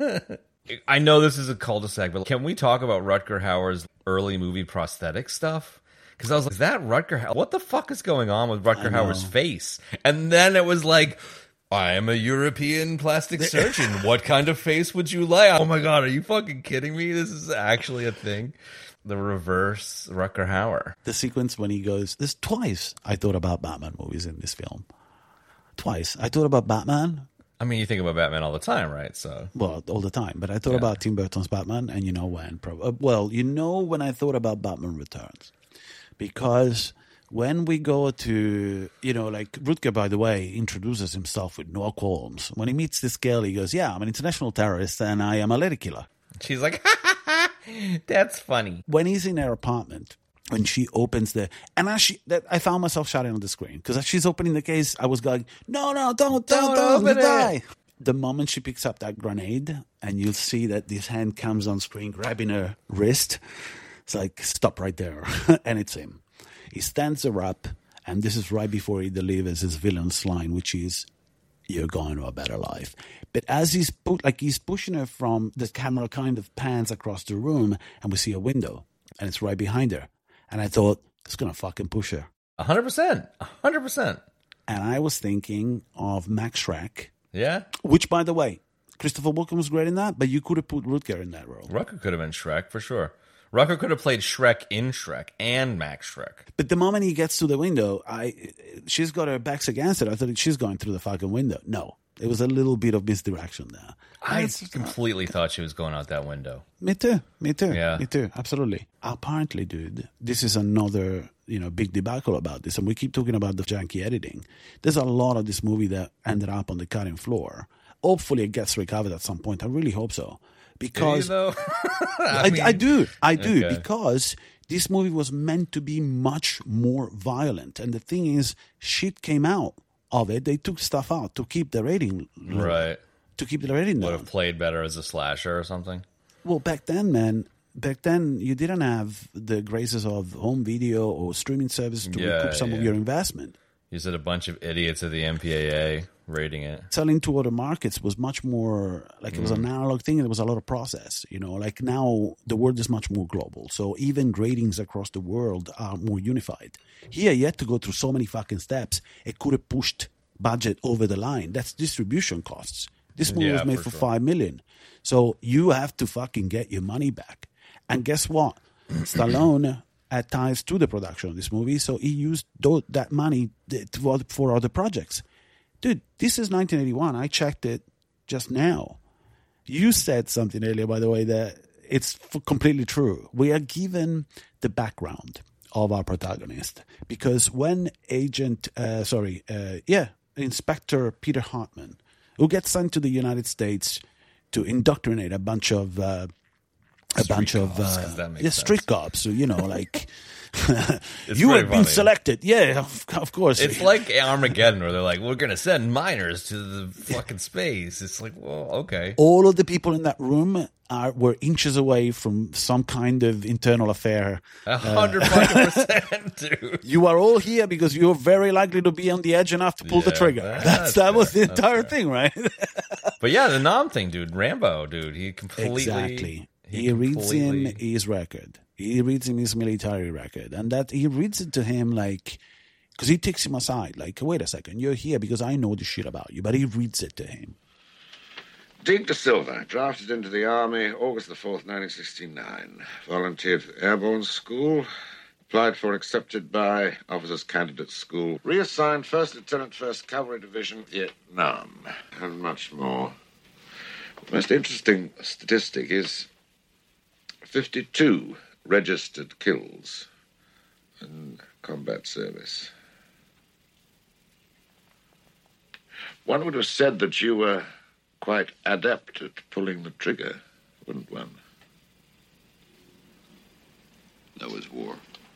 I know this is a cul-de-sac, but can we talk about Rutger Hauer's early movie prosthetic stuff? Because I was like, is that Rutger Hauer? What the fuck is going on with Rutger Hauer's face? And then it was like, I am a European plastic surgeon. What kind of face would you like? Oh my god, are you fucking kidding me? This is actually a thing. The reverse Rutger Hauer. The sequence when he goes, there's twice I thought about Batman movies in this film. Twice. I thought about Batman, I mean, you think about Batman all the time, right? So well, all the time, but I thought Yeah. about Tim Burton's Batman, and you know when? Pro- uh, well, you know when I thought about Batman Returns. Because when we go to, you know, like Rutger, by the way, introduces himself with no qualms. When he meets this girl, he goes, yeah, I'm an international terrorist and I am a lady killer. she's like, ha ha ha, that's funny. When he's in her apartment, when she opens the, and as she, that I found myself shouting on the screen because as she's opening the case, I was going, no, no, don't, don't, Don't don't, you open it." die. The moment she picks up that grenade, and you'll see that this hand comes on screen grabbing her wrist, it's like, stop right there, and it's him. He stands her up, and this is right before he delivers his villain's line, which is, "You're going to a better life." But as he's put, like he's pushing her from the camera, kind of pans across the room, and we see a window, and it's right behind her. And I thought, it's gonna fucking push her. A hundred percent. A hundred percent. And I was thinking of Max Schreck, Yeah. which, by the way, Christopher Walken was great in that, but you could have put Rutger in that role. Rutger could have been Shrek for sure. Rutger could have played Shrek in Shrek and Max Shrek. But the moment he gets to the window, I she's got her backs against it. I thought she's going through the fucking window. No, it was a little bit of misdirection there. I It's- completely thought she was going out that window. Me too. Me too. Yeah. Me too. Absolutely. Apparently, dude, this is another, you know, big debacle about this. And we keep talking about the janky editing. There's a lot of this movie that ended up on the cutting floor. Hopefully it gets recovered at some point. I really hope so. Do you, Because though? I, mean- I do. I do. Okay. Because this movie was meant to be much more violent. And the thing is, shit came out of it. They took stuff out to keep the rating low. Right. To keep the rating Would down. have played better as a slasher or something. Well, back then, man, back then you didn't have the graces of home video or streaming service to Yeah, recoup some of yeah. your investment. You said a bunch of idiots at the M P A A rating it. Selling to other markets was much more like it was an analog thing. And there was a lot of process, you know. Like now, the world is much more global, so even ratings across the world are more unified. Here, you had to go through so many fucking steps. It could have pushed budget over the line. That's distribution costs. This movie Yeah, was made for for sure. five million, so you have to fucking get your money back. And guess what? Stallone had ties to the production of this movie, so he used tho- that money th- for for other projects. Dude, this is nineteen eighty-one. I checked it just now. You said something earlier, by the way, that it's f- completely true. We are given the background of our protagonist because when Agent, uh, sorry, uh, yeah, Inspector Peter Hartman, who gets sent to the United States to indoctrinate a bunch of uh, a Street bunch of cops, uh, 'cause that makes yeah, sense. street cops. So, you know, like It's you pretty have been funny. selected. Yeah, of, of course. It's like Armageddon, where they're like, "We're gonna send miners to the fucking space." It's like, well, okay. all of the people in that room are were inches away from some kind of internal affair. A hundred fucking percent, dude. You are all here because you're very likely to be on the edge enough to pull the Yeah, trigger. that's That's, that was the fair, that's entire fair. thing, right? But yeah, the Nam thing, dude. Rambo, dude. He completely. Exactly. He, reads him his record. He reads him his military record, and that he reads it to him like, because he takes him aside, like, wait a second, you're here because I know the shit about you. But he reads it to him. Dean De Silva, drafted into the Army August the fourth, nineteen sixty-nine. Volunteered for the Airborne School. Applied for and accepted by Officers Candidate School. Reassigned First Lieutenant, First Cavalry Division, Vietnam. And much more. The most interesting statistic is fifty-two registered kills in combat service. One would have said that you were quite adept at pulling the trigger, wouldn't one? That was war.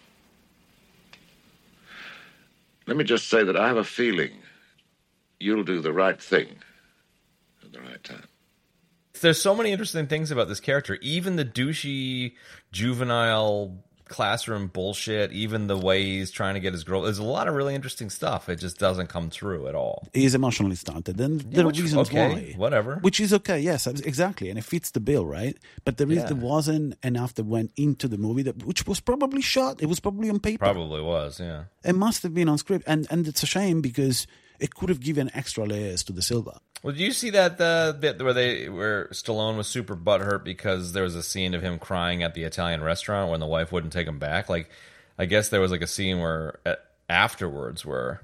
Let me just say that I have a feeling you'll do the right thing at the right time. There's so many interesting things about this character. Even the douchey, juvenile classroom bullshit. Even the way he's trying to get his girl. There's a lot of really interesting stuff. It just doesn't come through at all. He's emotionally stunted. And there are which- reasons okay, why. whatever. Which is okay, yes, exactly. And it fits the bill, right? But there, is, Yeah. there wasn't enough that went into the movie, that, which was probably shot. It was probably on paper. Probably was, yeah. It must have been on script. And, and it's a shame because it could have given extra layers to the Silva. Well, did you see that uh, bit where they where Stallone was super butthurt because there was a scene of him crying at the Italian restaurant when the wife wouldn't take him back? Like, I guess there was like a scene where uh, afterwards where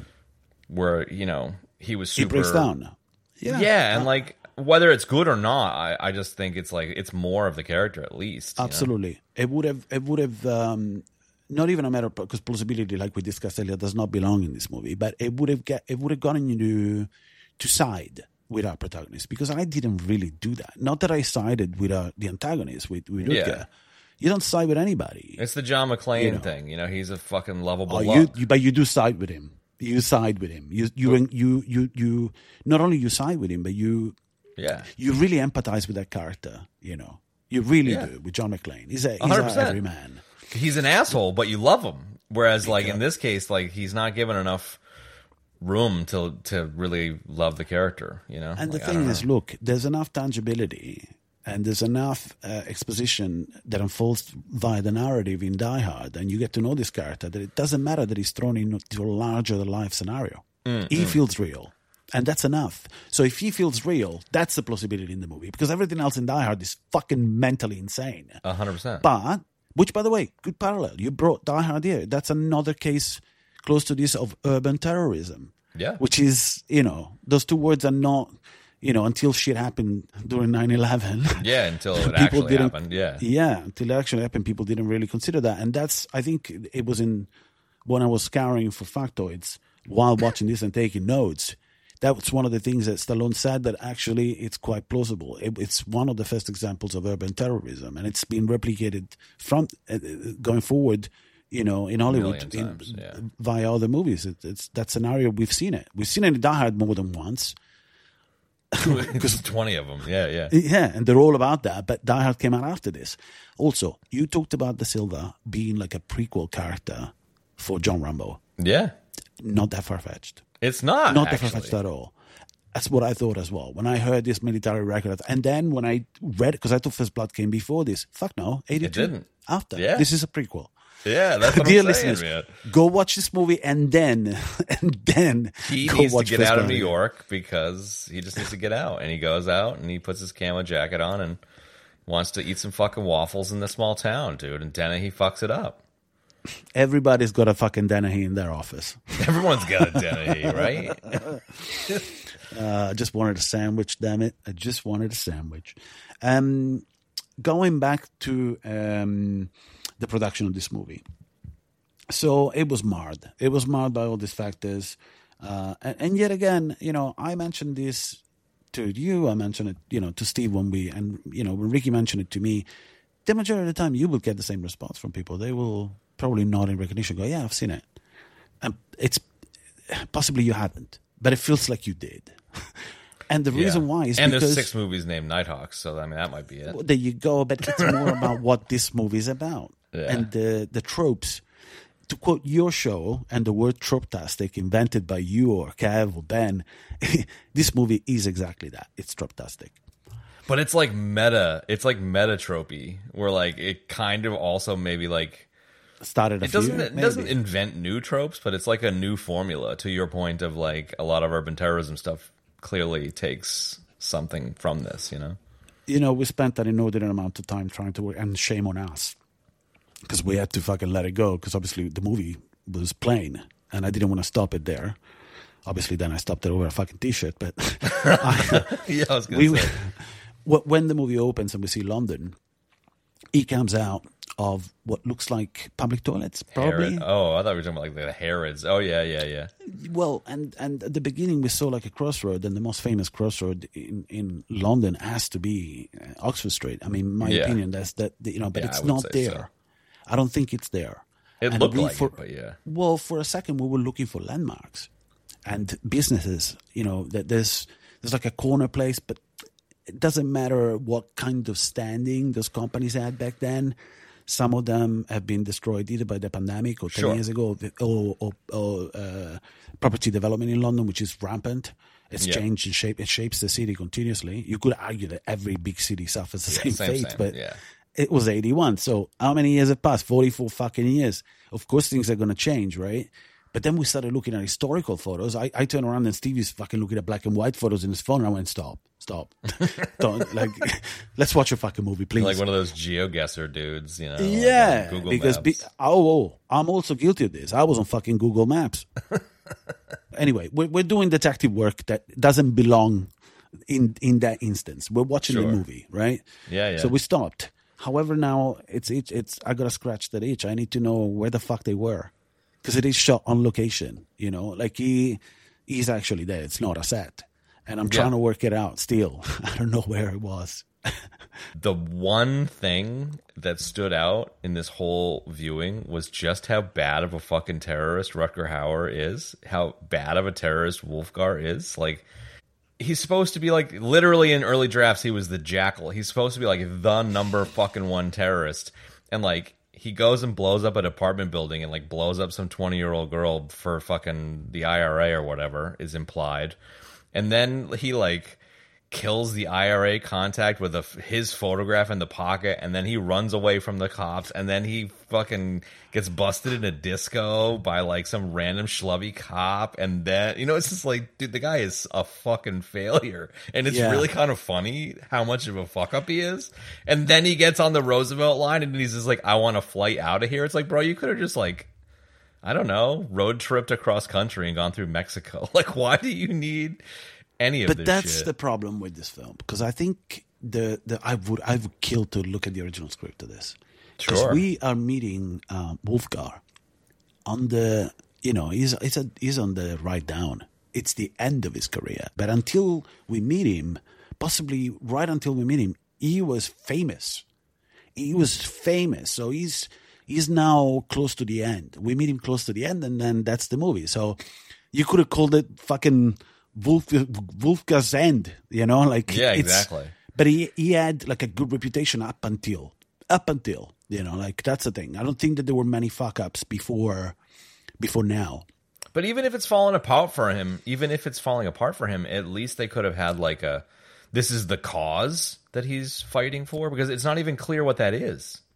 where you know he was He super breaks down. Yeah. yeah, and like whether it's good or not, I, I just think it's like it's more of the character at least. you know? Absolutely. It would have, it would have, um, not even a matter of, because plausibility, like we discussed earlier, does not belong in this movie, but it would have get, it would have gotten you to, to side with our protagonist, because I didn't really do that. Not that I sided with uh, the antagonist, with, with Rutger. Yeah. You don't side with anybody. It's the John McClane You know. thing, you know. He's a fucking lovable. Oh, love. you, you, but you do side with him. You side with him. You, you, you, you, you, not only you side with him, but you, yeah, you really empathize with that character. You know, you really Yeah. do with John McClane. He's a, he's one hundred a percent. everyman. He's an asshole, but you love him. Whereas, like in this case, like he's not given enough room to to really love the character. You know, And Like, the I thing don't is, know. look, there's enough tangibility and there's enough uh, exposition that unfolds via the narrative in Die Hard, and you get to know this character, that it doesn't matter that he's thrown into a larger-than-life scenario. Mm, he mm. feels real, and that's enough. So if he feels real, that's the plausibility in the movie, because everything else in Die Hard is fucking mentally insane. A hundred percent. But, which, by the way, good parallel. You brought Die Hard here. That's another case close to this of urban terrorism. Yeah. Which is, you know, those two words are not, you know, until shit happened during nine eleven. Yeah, until it people actually didn't, happened. Yeah. Yeah, until it actually happened, people didn't really consider that. And that's, I think it was in, when I was scouring for factoids while watching this and taking notes, that was one of the things that Stallone said, that actually it's quite plausible. It, it's one of the first examples of urban terrorism, and it's been replicated from uh, going forward, you know, in Hollywood million in, times, yeah. via other movies. It, it's that scenario, we've seen it. We've seen it in Die Hard more than once. Because twenty of them. Yeah, yeah. Yeah, and they're all about that, but Die Hard came out after this. Also, you talked about De Silva being like a prequel character for John Rambo. Yeah. Not that far-fetched. It's not. Not that actually. far-fetched at all. That's what I thought as well. When I heard this military record, and then when I read it, because I thought First Blood came before this. Fuck no, eighty-two. It didn't. After. Yeah. This is a prequel. Yeah, that's what Dear I'm saying, listeners, man. go watch this movie and then, and then He go needs to watch get Fist out of Fight. New York because he just needs to get out. And he goes out and he puts his camo jacket on and wants to eat some fucking waffles in the small town, dude. And Dennehy fucks it up. Everybody's got a fucking Dennehy in their office. Everyone's got a Dennehy, right? uh, I just wanted a sandwich, damn it. I just wanted a sandwich. Um, going back to um, the production of this movie. So it was marred. It was marred by all these factors. Uh, and, and yet again, you know, I mentioned this to you. I mentioned it, you know, to Steve when we, and, you know, when Ricky mentioned it to me, the majority of the time you will get the same response from people. They will probably nod in recognition, go, yeah, I've seen it. And it's possibly you haven't, but it feels like you did. And the Yeah. reason why is and because... there's six movies named Nighthawks, so I mean that might be it. Well, there you go, but it's more about what this movie is about. Yeah. And the, the tropes. To quote your show, and the word trope-tastic invented by you or Kev or Ben, this movie is exactly that. It's trope-tastic. But it's like meta. It's like meta-tropey, where like it kind of also maybe like Started a it few, doesn't it maybe. doesn't invent new tropes, but it's like a new formula. To your point of like a lot of urban terrorism stuff clearly takes something from this, you know. You know, we spent an inordinate amount of time trying to work, and shame on us, because we had to fucking let it go, because obviously the movie was plain, and I didn't want to stop it there. Obviously, then I stopped it over a fucking t-shirt, but I, Yeah, I was gonna we, say. when the movie opens and we see London, he comes out of what looks like public toilets, probably. Herod. Oh, I thought we were talking about like the Herods. Oh yeah, yeah, yeah. Well, and, and at the beginning we saw like a crossroad, and the most famous crossroad in, in London has to be uh, Oxford Street. I mean, my Yeah. opinion, that's that, you know, but Yeah, it's I would not say there. so. I don't think it's there. It And looked we like for- it, but yeah. Well, for a second we were looking for landmarks and businesses. You know, that there's there's like a corner place, but it doesn't matter what kind of standing those companies had back then. Some of them have been destroyed either by the pandemic or ten Sure. years ago, or, or, or uh, property development in London, which is rampant. It's Yeah. changed and shape. It shapes the city continuously. You could argue that every big city suffers the Yeah, same, same, fate, same, but yeah. it was eighty-one. So how many years have passed? forty-four fucking years. Of course, things are going to change, right? But then we started looking at historical photos. I, I turned around and Stevie's fucking looking at black and white photos in his phone. And I went, stop, stop. Don't, like, let's watch a fucking movie, please. Like one of those GeoGuessr dudes, you know. like Yeah, on Google because Maps. be, oh, oh, I'm also guilty of this. I was on fucking Google Maps. Anyway, we're, we're doing detective work that doesn't belong in in that instance. We're watching Sure. the movie, right? Yeah, yeah. So we stopped. However, now it's it's, it's I gotta scratch that itch. I need to know where the fuck they were, because it is shot on location. You know, like he he's actually there. It's not a set, and I'm Yeah. trying to work it out. Still, I don't know where it was. The one thing that stood out in this whole viewing was just how bad of a fucking terrorist Rutger Hauer is, how bad of a terrorist Wolfgar is. Like, he's supposed to be like, literally in early drafts, he was the Jackal. He's supposed to be like the number fucking one terrorist. And like, he goes and blows up an apartment building and like blows up some twenty year old girl for fucking the I R A or whatever is implied. And then he like kills the I R A contact with a, his photograph in the pocket, and then he runs away from the cops, and then he fucking gets busted in a disco by like some random schlubby cop, and then, you know, it's just like, dude, the guy is a fucking failure, and it's Yeah. really kind of funny how much of a fuck up he is. And then he gets on the Roosevelt line, and he's just like, I want a flight out of here. It's like, bro, you could have just like, I don't know, road tripped across country and gone through Mexico. Like, why do you need any of But this that's shit? the problem with this film, because I think the, the I would I would kill to look at the original script of this, because Sure. we are meeting um, Wolfgar on the, you know, he's he's, a, he's on the ride down. It's the end of his career, but until we meet him, possibly right until we meet him, he was famous. He was famous, so he's he's now close to the end. We meet him close to the end, and then that's the movie. So you could have called it fucking Wolf Wolfgar's End, you know, like Yeah, it's- exactly. But he he had like a good reputation up until up until you know, like that's the thing. I don't think that there were many fuck ups before before now. But even if it's falling apart for him, even if it's falling apart for him, at least they could have had like a, this is the cause that he's fighting for, because it's not even clear what that is.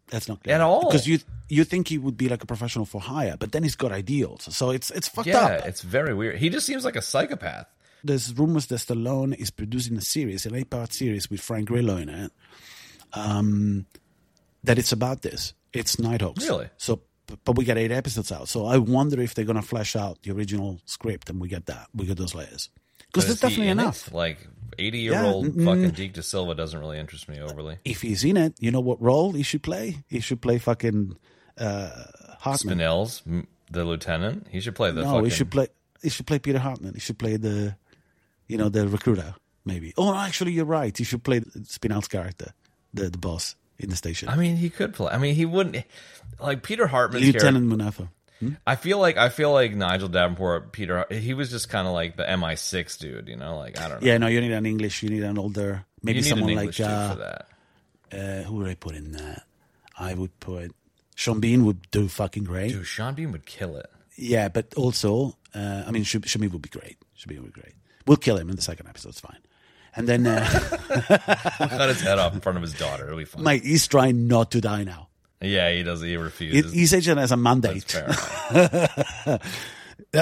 That's not clear. At all. Because you you think he would be like a professional for hire, but then he's got ideals. So it's it's fucked Yeah, up. it's very weird. He just seems like a psychopath. There's rumors that Stallone is producing a series, an eight-part series with Frank Grillo in it. Um, that it's about this. It's Nighthawks. Really? So, but we got eight episodes out. So I wonder if they're gonna flesh out the original script and we get that. We get those layers. Because But there's is he definitely in enough. it? Like eighty-year-old Yeah, fucking mm. Deke De Silva doesn't really interest me overly. If he's in it, you know what role he should play? He should play fucking uh, Hartman. Spinell's m- the lieutenant. He should play the no, fucking. he should play. He should play Peter Hartman. He should play the, you know, the recruiter. Maybe. Oh, no, actually, you're right. He should play Spinell's character, the the boss in the station. I mean, he could play. I mean, he wouldn't. Like Peter Hartman's Lieutenant character. Munafo. I feel like I feel like Nigel Davenport, Peter. He was just kind of like the M I six dude, you know. Like I don't know. Yeah, no, you need an English. You need an older, maybe you need someone an like English dude uh, for that. uh, who would I put in that? I would put Sean Bean would do fucking great. Dude, Sean Bean would kill it. Yeah, but also, uh, I mean, Sean Sean Bean would be great. Sean Bean would be great. We'll kill him in the second episode. It's fine. And then uh, We'll cut his head off in front of his daughter. It'll be fun. mate, he's trying not to die now. Yeah, he does. He He, refuses. he's agent as a mandate. That's fair. Uh,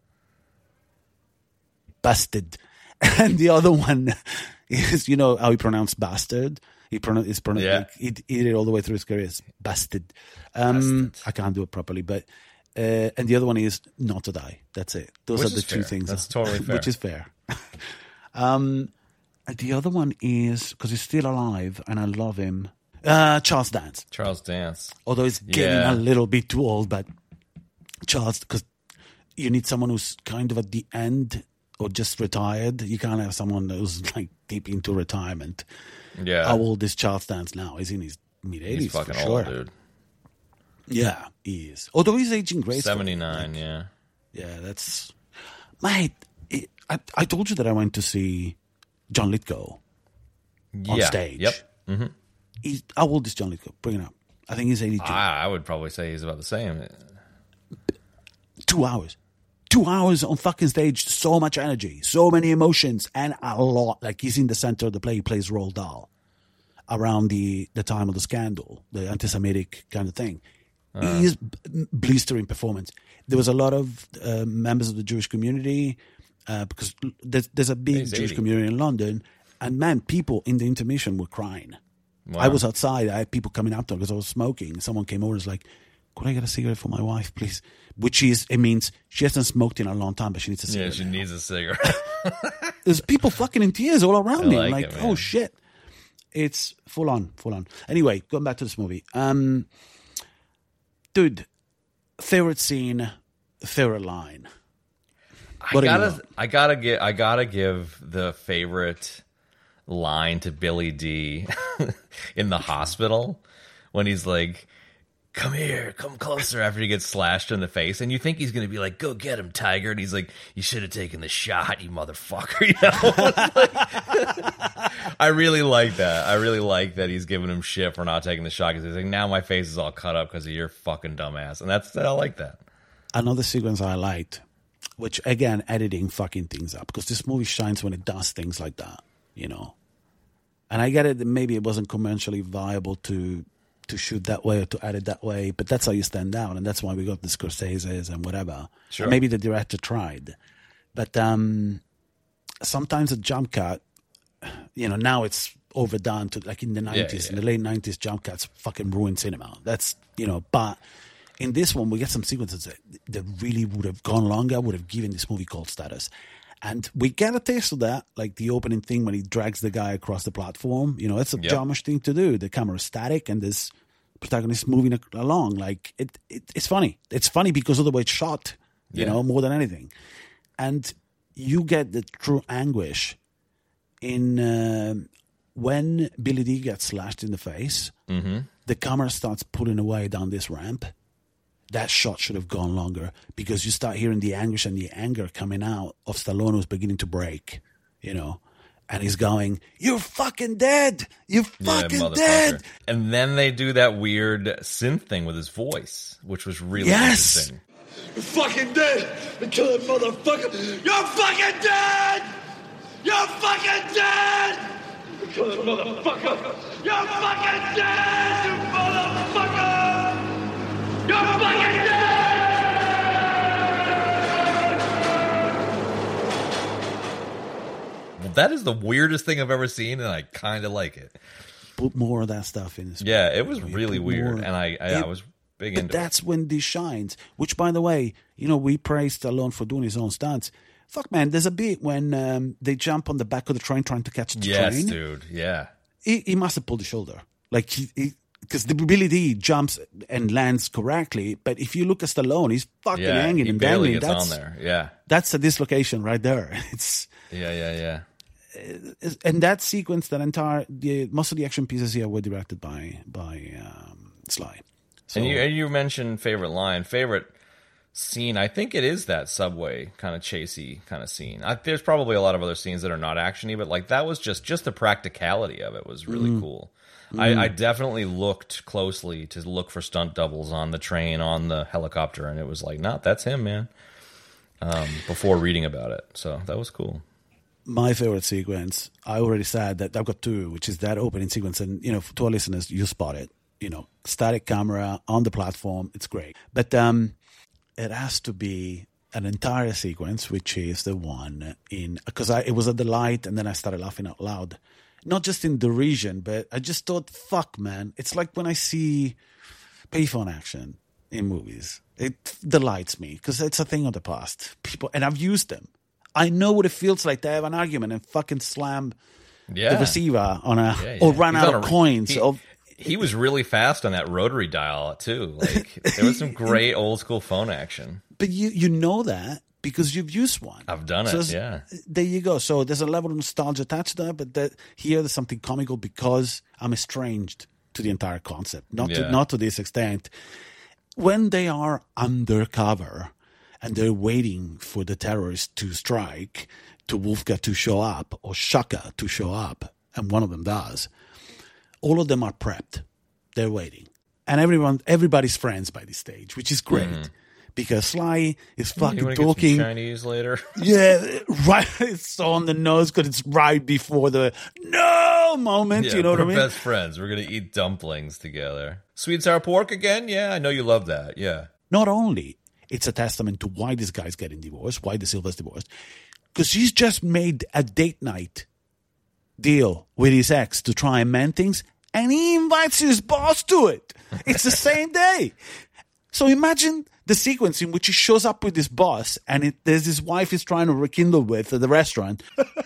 Bastard. And the other one is, you know how he pronounced bastard? He pronounced, it's pronounced Yeah. like, he, he did it all the way through his career. It's bastard. Um, I can't do it properly, but, uh, and the other one is not to die. That's it. Those Which are the is two fair. things. That's totally fair. Which is fair. um, and the other one is, because he's still alive and I love him, uh, Charles Dance. Charles Dance. Although he's getting Yeah. a little bit too old, but Charles, because you need someone who's kind of at the end or just retired. You can't have someone who's like deep into retirement. Yeah. How old is Charles Dance now? He's in his mid eighties. He's fucking for sure. old, dude. Yeah, he is. Although he's aging gracefully. seventy-nine, Like, yeah. yeah, that's mate. It, I I told you that I went to see John Lithgow on Yeah. stage. Yep. hmm He's, how old is John Lithgow? Bring it up. I think he's eighty-two. I, I would probably say he's about the same. Two hours. Two hours on fucking stage, so much energy, so many emotions, and a lot. Like he's in the center of the play, he plays Roald Dahl around the, the time of the scandal, the anti-Semitic kind of thing. Uh. He's b- blistering performance. There was a lot of uh, members of the Jewish community uh, because there's, there's a big He's Jewish eighty. community in London, and man, people in the intermission were crying. Wow. I was outside. I had people coming up to me because I was smoking. Someone came over and was like, could I get a cigarette for my wife, please? Which is, it means she hasn't smoked in a long time, but she needs a Yeah, cigarette. she now. needs a cigarette. There's people fucking in tears all around I me. like Like, it, oh man. shit. It's full on, full on. Anyway, going back to this movie. Um, dude, favorite scene, favorite line. I What do you gotta, want? I gotta give, I gotta give the favorite line to Billy D in the hospital when he's like, "Come here, come closer." After he gets slashed in the face, and you think he's gonna be like, "Go get him, Tiger," and he's like, "You should have taken the shot, you motherfucker." You know, It's like- I really like that. I really like that he's giving him shit for not taking the shot because he's like, "Now my face is all cut up because of your fucking dumbass," and that's I like that. Another sequence I liked, which again, editing fucking things up because this movie shines when it does things like that, you know. And I get it that maybe it wasn't commercially viable to to shoot that way or to edit that way, but that's how you stand out, and that's why we got the Scorsese's and whatever. Sure. And maybe the director tried, but um, sometimes a jump cut, you know, now it's overdone to like in the nineties, yeah. in the late nineties, jump cuts fucking ruined cinema. That's you know, but in this one we get some sequences that, that really would have gone longer, would have given this movie cult status. And we get a taste of that, like the opening thing when he drags the guy across the platform. You know, it's a Yep. Jarmusch thing to do. The camera is static and this protagonist moving ac- along. Like, it, it, it's funny. It's funny because of the way it's shot, you Yeah. know, more than anything. And you get the true anguish in uh, when Billy D gets slashed in the face, Mm-hmm. the camera starts pulling away down this ramp. That shot should have gone longer because you start hearing the anguish and the anger coming out of Stallone, who's beginning to break, you know, and he's going, "You're fucking dead! You're fucking motherfucker. dead!" And then they do that weird synth thing with his voice, which was really Yes. interesting. You're fucking dead! You killer motherfucker! You're fucking dead! You're fucking dead! kill that motherfucker! You're fucking dead, you motherfucker! You're fucking dead! Well, that is the weirdest thing I've ever seen, and I kind of like it. Put more of that stuff in. This Yeah, movie. it was really Put weird, more. and I, I, It- I was big But into that's it. when this shines. Which, by the way, you know, we praised Stallone for doing his own stunts. Fuck, man, there's a bit when um, they jump on the back of the train trying to catch the Yes, train. dude. Yeah. He, he must have pulled the shoulder. Like, he, because the Billy D jumps and lands correctly, but if you look at Stallone, he's fucking Yeah, hanging he and barely dangling. gets That's, on there. Yeah. that's a dislocation right there. It's Yeah, yeah, yeah. and that sequence, that entire, the most of the action pieces here were directed by by um, Sly. So, And you, and you mentioned favorite line, favorite scene. I think it is that subway kind of chasey kind of scene. I, there's probably a lot of other scenes that are not actiony, but like that was just just the practicality of it was really Mm. cool. I, I definitely looked closely to look for stunt doubles on the train, on the helicopter, and it was like, nah, that's him, man. Um, before reading about it, so that was cool. my favorite sequence, I already said that I've got two, which is that opening sequence. And, you know, to our listeners, you spot it. You know, static camera on the platform. It's great. But um, it has to be an entire sequence, which is the one in, because I it was at the light and then I started laughing out loud. Not just in derision, but I just thought, fuck, man. It's like when I see payphone action in movies. It delights me because it's a thing of the past. People, and I've used them. I know what it feels like to have an argument and fucking slam Yeah. the receiver on a, Yeah, or yeah. run He's out on of a- coins. He, of, he was really fast on that rotary dial too. Like there was some great old school phone action. but you, you know that because you've used one. I've done So it. it's- Yeah. There you go. So there's a level of nostalgia attached there, but that here there's something comical because I'm estranged to the entire concept. Not Yeah. to not to this extent. When they are undercover and they're waiting for the terrorists to strike, to Wolfgang to show up or Shaka to show up, and one of them does, all of them are prepped. They're waiting. And everyone everybody's friends by this stage, which is great. Because Sly is You fucking want to get talking. some Chinese later? Yeah, right. It's so on the nose because it's right before the no moment. Yeah, you know what we're I mean? best friends. We're gonna eat dumplings together. Sweet and sour pork again? Yeah, I know you love that. Yeah. Not only it's a testament to why this guy's getting divorced, why the Silva's divorced, because he's just made a date night deal with his ex to try and mend things, and he invites his boss to it. It's the same day. So imagine the sequence in which he shows up with his boss and it, there's his wife he's trying to rekindle with at the restaurant.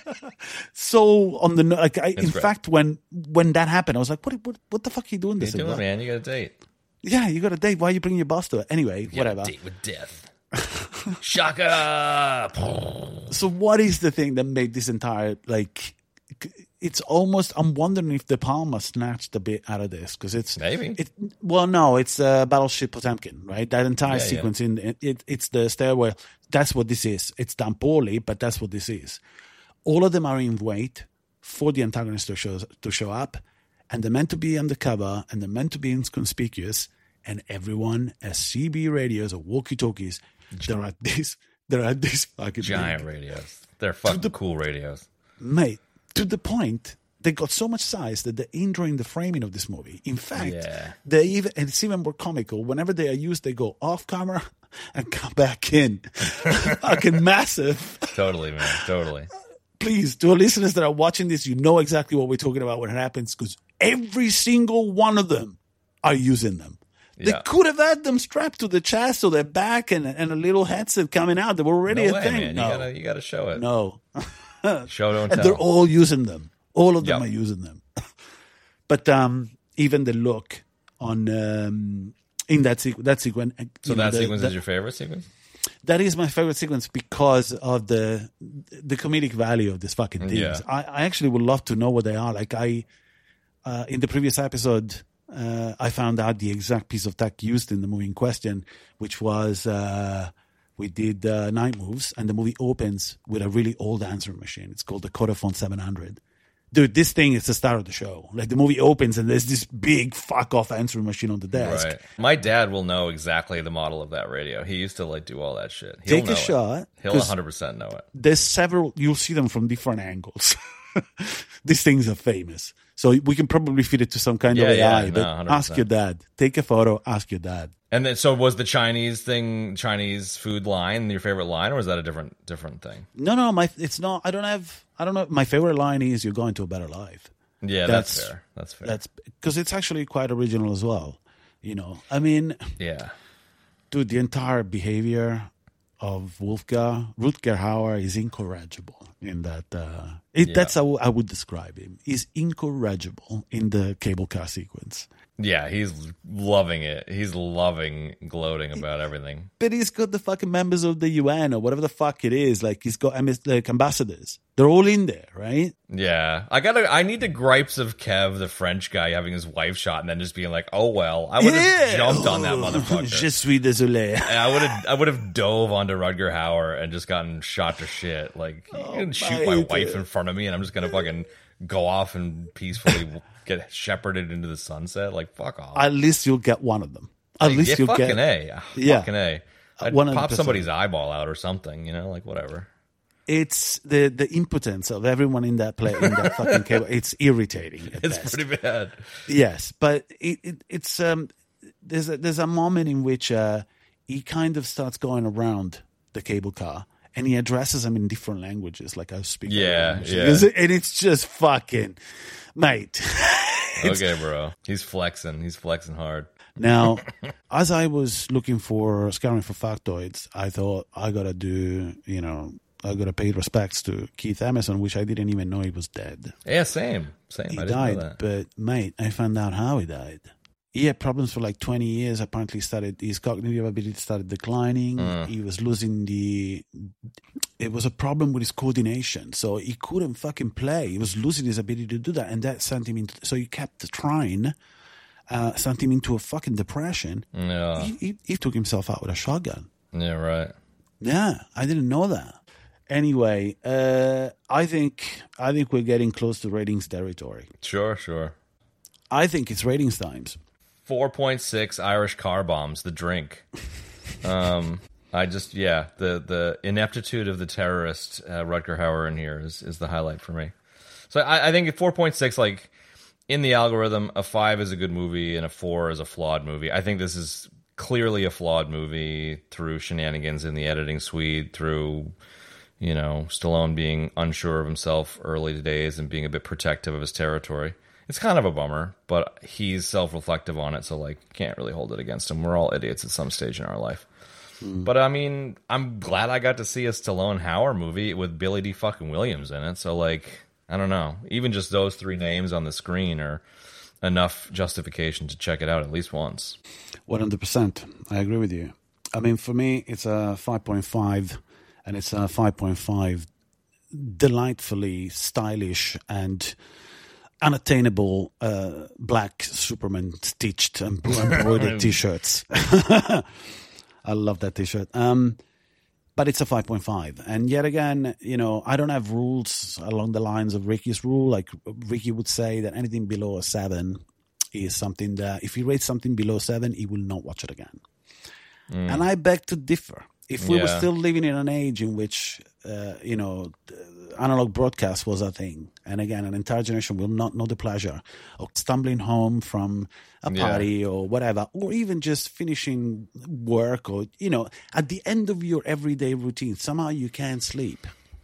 So on the like, I, in great. fact, when when that happened, I was like, "What what what the fuck are you doing What this?" are you doing, Silva? man? You got a date. Yeah, you got a date. Why are you bringing your boss to it? Anyway, You got a whatever. date with death. Shaka. So what is the thing that made this entire like? It's almost. I'm wondering if De Palma snatched a bit out of this because it's Maybe. It, well, no, it's uh, Battleship Potemkin, right? That entire Yeah, yeah. sequence in it, it, it's the stairwell. That's what this is. It's done poorly, but that's what this is. All of them are in wait for the antagonist to show to show up, and they're meant to be undercover and they're meant to be inconspicuous. And everyone has C B radios or walkie-talkies. There are these. There are these fucking Giant big- radios. They're fucking cool radios. mate. To the point, they got so much size that they're injuring the framing of this movie. In fact, Yeah. they even and it's even more comical. Whenever they are used, they go off camera and come back in. Fucking massive. Totally, man. Totally. Please, to our listeners that are watching this, you know exactly what we're talking about when it happens because every single one of them are using them. They Yeah. could have had them strapped to the chest or their back and, and a little headset coming out. They were already No a way, thing. man. No, You gotta, you gotta show it. no. Show don't And tell. they're all using them. All of them Yep. are using them. But um, even the look on um, in that sequence, that sequence. So you know, that the- sequence the- is your favorite sequence? that is my favorite sequence because of the the comedic value of these fucking things. Yeah. I, I actually would love to know what they are. Like I, uh, in the previous episode, uh, I found out the exact piece of tech used in the movie in question, which was uh, we did uh, Night Moves, and the movie opens with a really old answering machine. It's called the Codaphone seven hundred. Dude, this thing is the star of the show. Like the movie opens and there's this big fuck off answering machine on the desk. Right. My dad will know exactly the model of that radio. He used to like do all that shit. He'll Take a know it. shot, He'll 'cause- one hundred percent know it. There's several, you'll see them from different angles. These things are famous. So we can probably fit it to some kind Yeah, of A I. yeah, but no, one hundred ask percent. your dad. Take a photo, ask your dad. And then, so was the Chinese thing, Chinese food line, your favorite line, or was that a different different thing? No, no, my it's not. I don't have. I don't know. My favorite line is "You're going to a better life." Yeah, that's, fair. That's fair. That's because it's actually quite original as well. You know, I mean, yeah, dude, the entire behavior of Wolfgar Rutger Hauer is incorrigible in that. Uh, it, Yeah. That's how I would describe him. He's incorrigible in the cable car sequence. yeah. He's loving it. He's loving gloating about everything. But he's got the fucking members of the U N or whatever the fuck it is. Like he's got embas- like ambassadors. They're all in there, right? Yeah, I gotta. I need the gripes of Kev, the French guy, having his wife shot, and then just being like, "Oh well, I would have jumped on that motherfucker. Je suis désolé. And I would have. I would have dove onto Rutger Hauer and just gotten shot to shit. Like, you can shoot my mate. wife in front of me, and I'm just gonna fucking go off and peacefully get shepherded into the sunset. Like, fuck off. At least you'll get one of them. At Like, least yeah, you'll fucking get. a, Yeah. fucking a. I'd one hundred pop percent. somebody's eyeball out or something. You know, like whatever. It's the the impotence of everyone in that play in that fucking cable. It's irritating. at It's best. pretty bad. Yes, but it, it it's um there's a, there's a moment in which uh he kind of starts going around the cable car and he addresses them in different languages, like I speak. other Yeah, languages. yeah. And it's just fucking, mate. Okay, bro. He's flexing. He's flexing hard. Now, as I was looking for scouring for factoids, I thought I gotta do, you know, I gotta pay respects to Keith Emerson, which I didn't even know he was dead. Yeah, same. Same. He I didn't died, know that. but mate, I found out how he died. He had problems for like twenty years. Apparently, started his cognitive ability started declining. Mm. He was losing the. It was a problem with his coordination, so he couldn't fucking play. He was losing his ability to do that, and that sent him into. So he kept trying, uh, sent him into a fucking depression. Yeah. He, he, he took himself out with a shotgun. Yeah, right. Yeah, I didn't know that. Anyway, uh, I think I think we're getting close to ratings territory. Sure, sure. I think it's ratings times. four point six Irish car bombs, the drink. Um, I just, yeah, the, the ineptitude of the terrorist, uh, Rutger Hauer in here is, is the highlight for me. So I, I think at four point six, like, in the algorithm, a five is a good movie and a four is a flawed movie. I think this is clearly a flawed movie through shenanigans in the editing suite, through, you know, Stallone being unsure of himself early days and being a bit protective of his territory. It's kind of a bummer, but he's self-reflective on it, so, like, can't really hold it against him. We're all idiots at some stage in our life. Mm. But, I mean, I'm glad I got to see a Stallone Hauer movie with Billy D. fucking Williams in it, so, like, I don't know. Even just those three names on the screen are enough justification to check it out at least once. one hundred percent. I agree with you. I mean, for me, it's a five point five, and it's a five point five delightfully stylish and unattainable uh, black Superman stitched and embroidered T-shirts. I love that T-shirt. Um, but it's a five point five. And yet again, you know, I don't have rules along the lines of Ricky's rule. Like Ricky would say that anything below a seven is something that if he rates something below seven, he will not watch it again. Mm. And I beg to differ. If we Yeah. were still living in an age in which, uh, you know, analog broadcast was a thing, and again, an entire generation will not know the pleasure of stumbling home from a Yeah. party or whatever, or even just finishing work, or, you know, at the end of your everyday routine, somehow you can't sleep.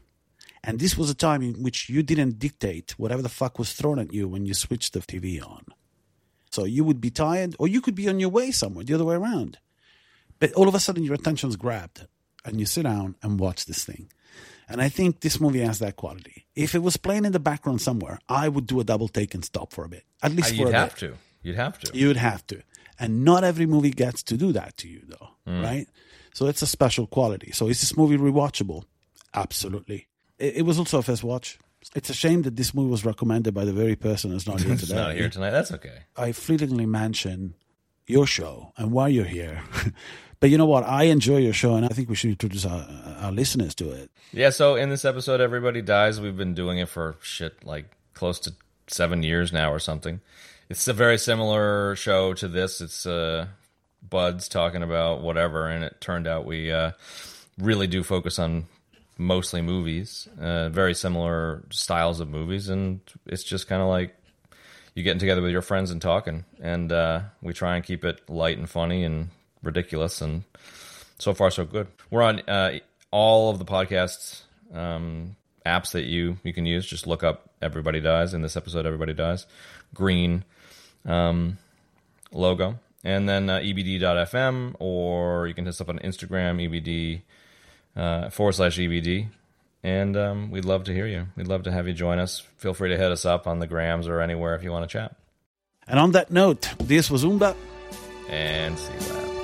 And this was a time in which you didn't dictate whatever the fuck was thrown at you when you switched the T V on. So you would be tired, or you could be on your way somewhere, the other way around. But all of a sudden, your attention's grabbed, and you sit down and watch this thing. And I think this movie has that quality. If it was playing in the background somewhere, I would do a double take and stop for a bit. At least Uh, for you'd a have bit. to. You'd have to. You'd have to. And not every movie gets to do that to you, though, Mm. right? So it's a special quality. So is this movie rewatchable? Absolutely. It, it was also a first watch. It's a shame that this movie was recommended by the very person who's not here It's today. not here tonight. That's okay. I fleetingly mention your show and why you're here. But you know what? I enjoy your show, and I think we should introduce our, our listeners to it. Yeah, so in this episode, Everybody Dies. We've been doing it for, shit, like close to seven years now or something. It's a very similar show to this. It's uh, Buds talking about whatever, and it turned out we uh, really do focus on mostly movies, uh, very similar styles of movies, and it's just kind of like you getting together with your friends and talking, and uh, we try and keep it light and funny and ridiculous, and so far so good. We're on uh, all of the podcasts um, apps that you, you can use. Just look up Everybody Dies. In this episode, Everybody Dies. Green um, logo. And then uh, E B D dot F M, or you can hit us up on Instagram, E B D uh, forward slash E B D. And um, we'd love to hear you. We'd love to have you join us. Feel free to hit us up on the grams or anywhere if you want to chat. And on that note, this was Umba. And see you later.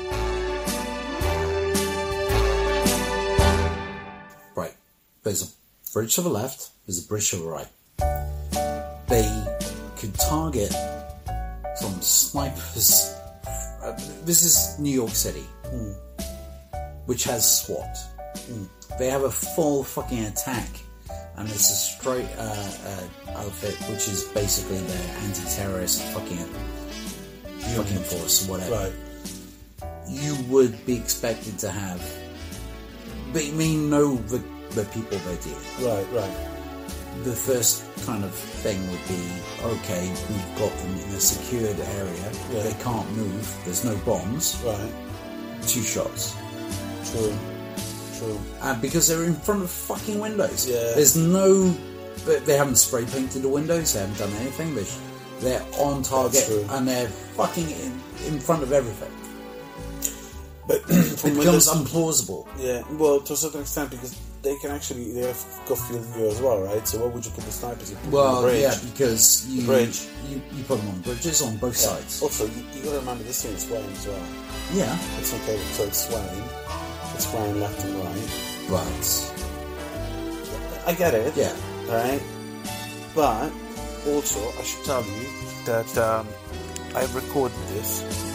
Right. There's a bridge to the left, there's a bridge to the right. They could target from snipers. Uh, this is New York City, mm. which has SWAT. Mm. They have a full fucking attack, and it's a straight uh, uh, outfit, which is basically their anti-terrorist fucking fucking force or whatever. Right. You would be expected to have, but you mean know the the people they're dealing with. Right, right. The first kind of thing would be, okay, we've got them in a secured area. Yeah. They can't move. There's no bombs. Right. Two shots. True. True. Uh, because they're in front of fucking windows. Yeah. There's no... They haven't spray painted the windows. They haven't done anything. They're, they're on target. And they're fucking in, in front of everything. But it becomes implausible. Yeah, well, to a certain extent, because they can actually they have got field view as well, right? So, what would you put the snipers? You put them on Well, the bridge. yeah, because you, The bridge. you you put them on bridges on both Yeah. sides. Also, you, you got to remember this thing is swaying as well. Yeah. It's okay, so it's swaying. It's swaying left and right. Right. I get it. Yeah. Right. But also, I should tell you that um, I recorded this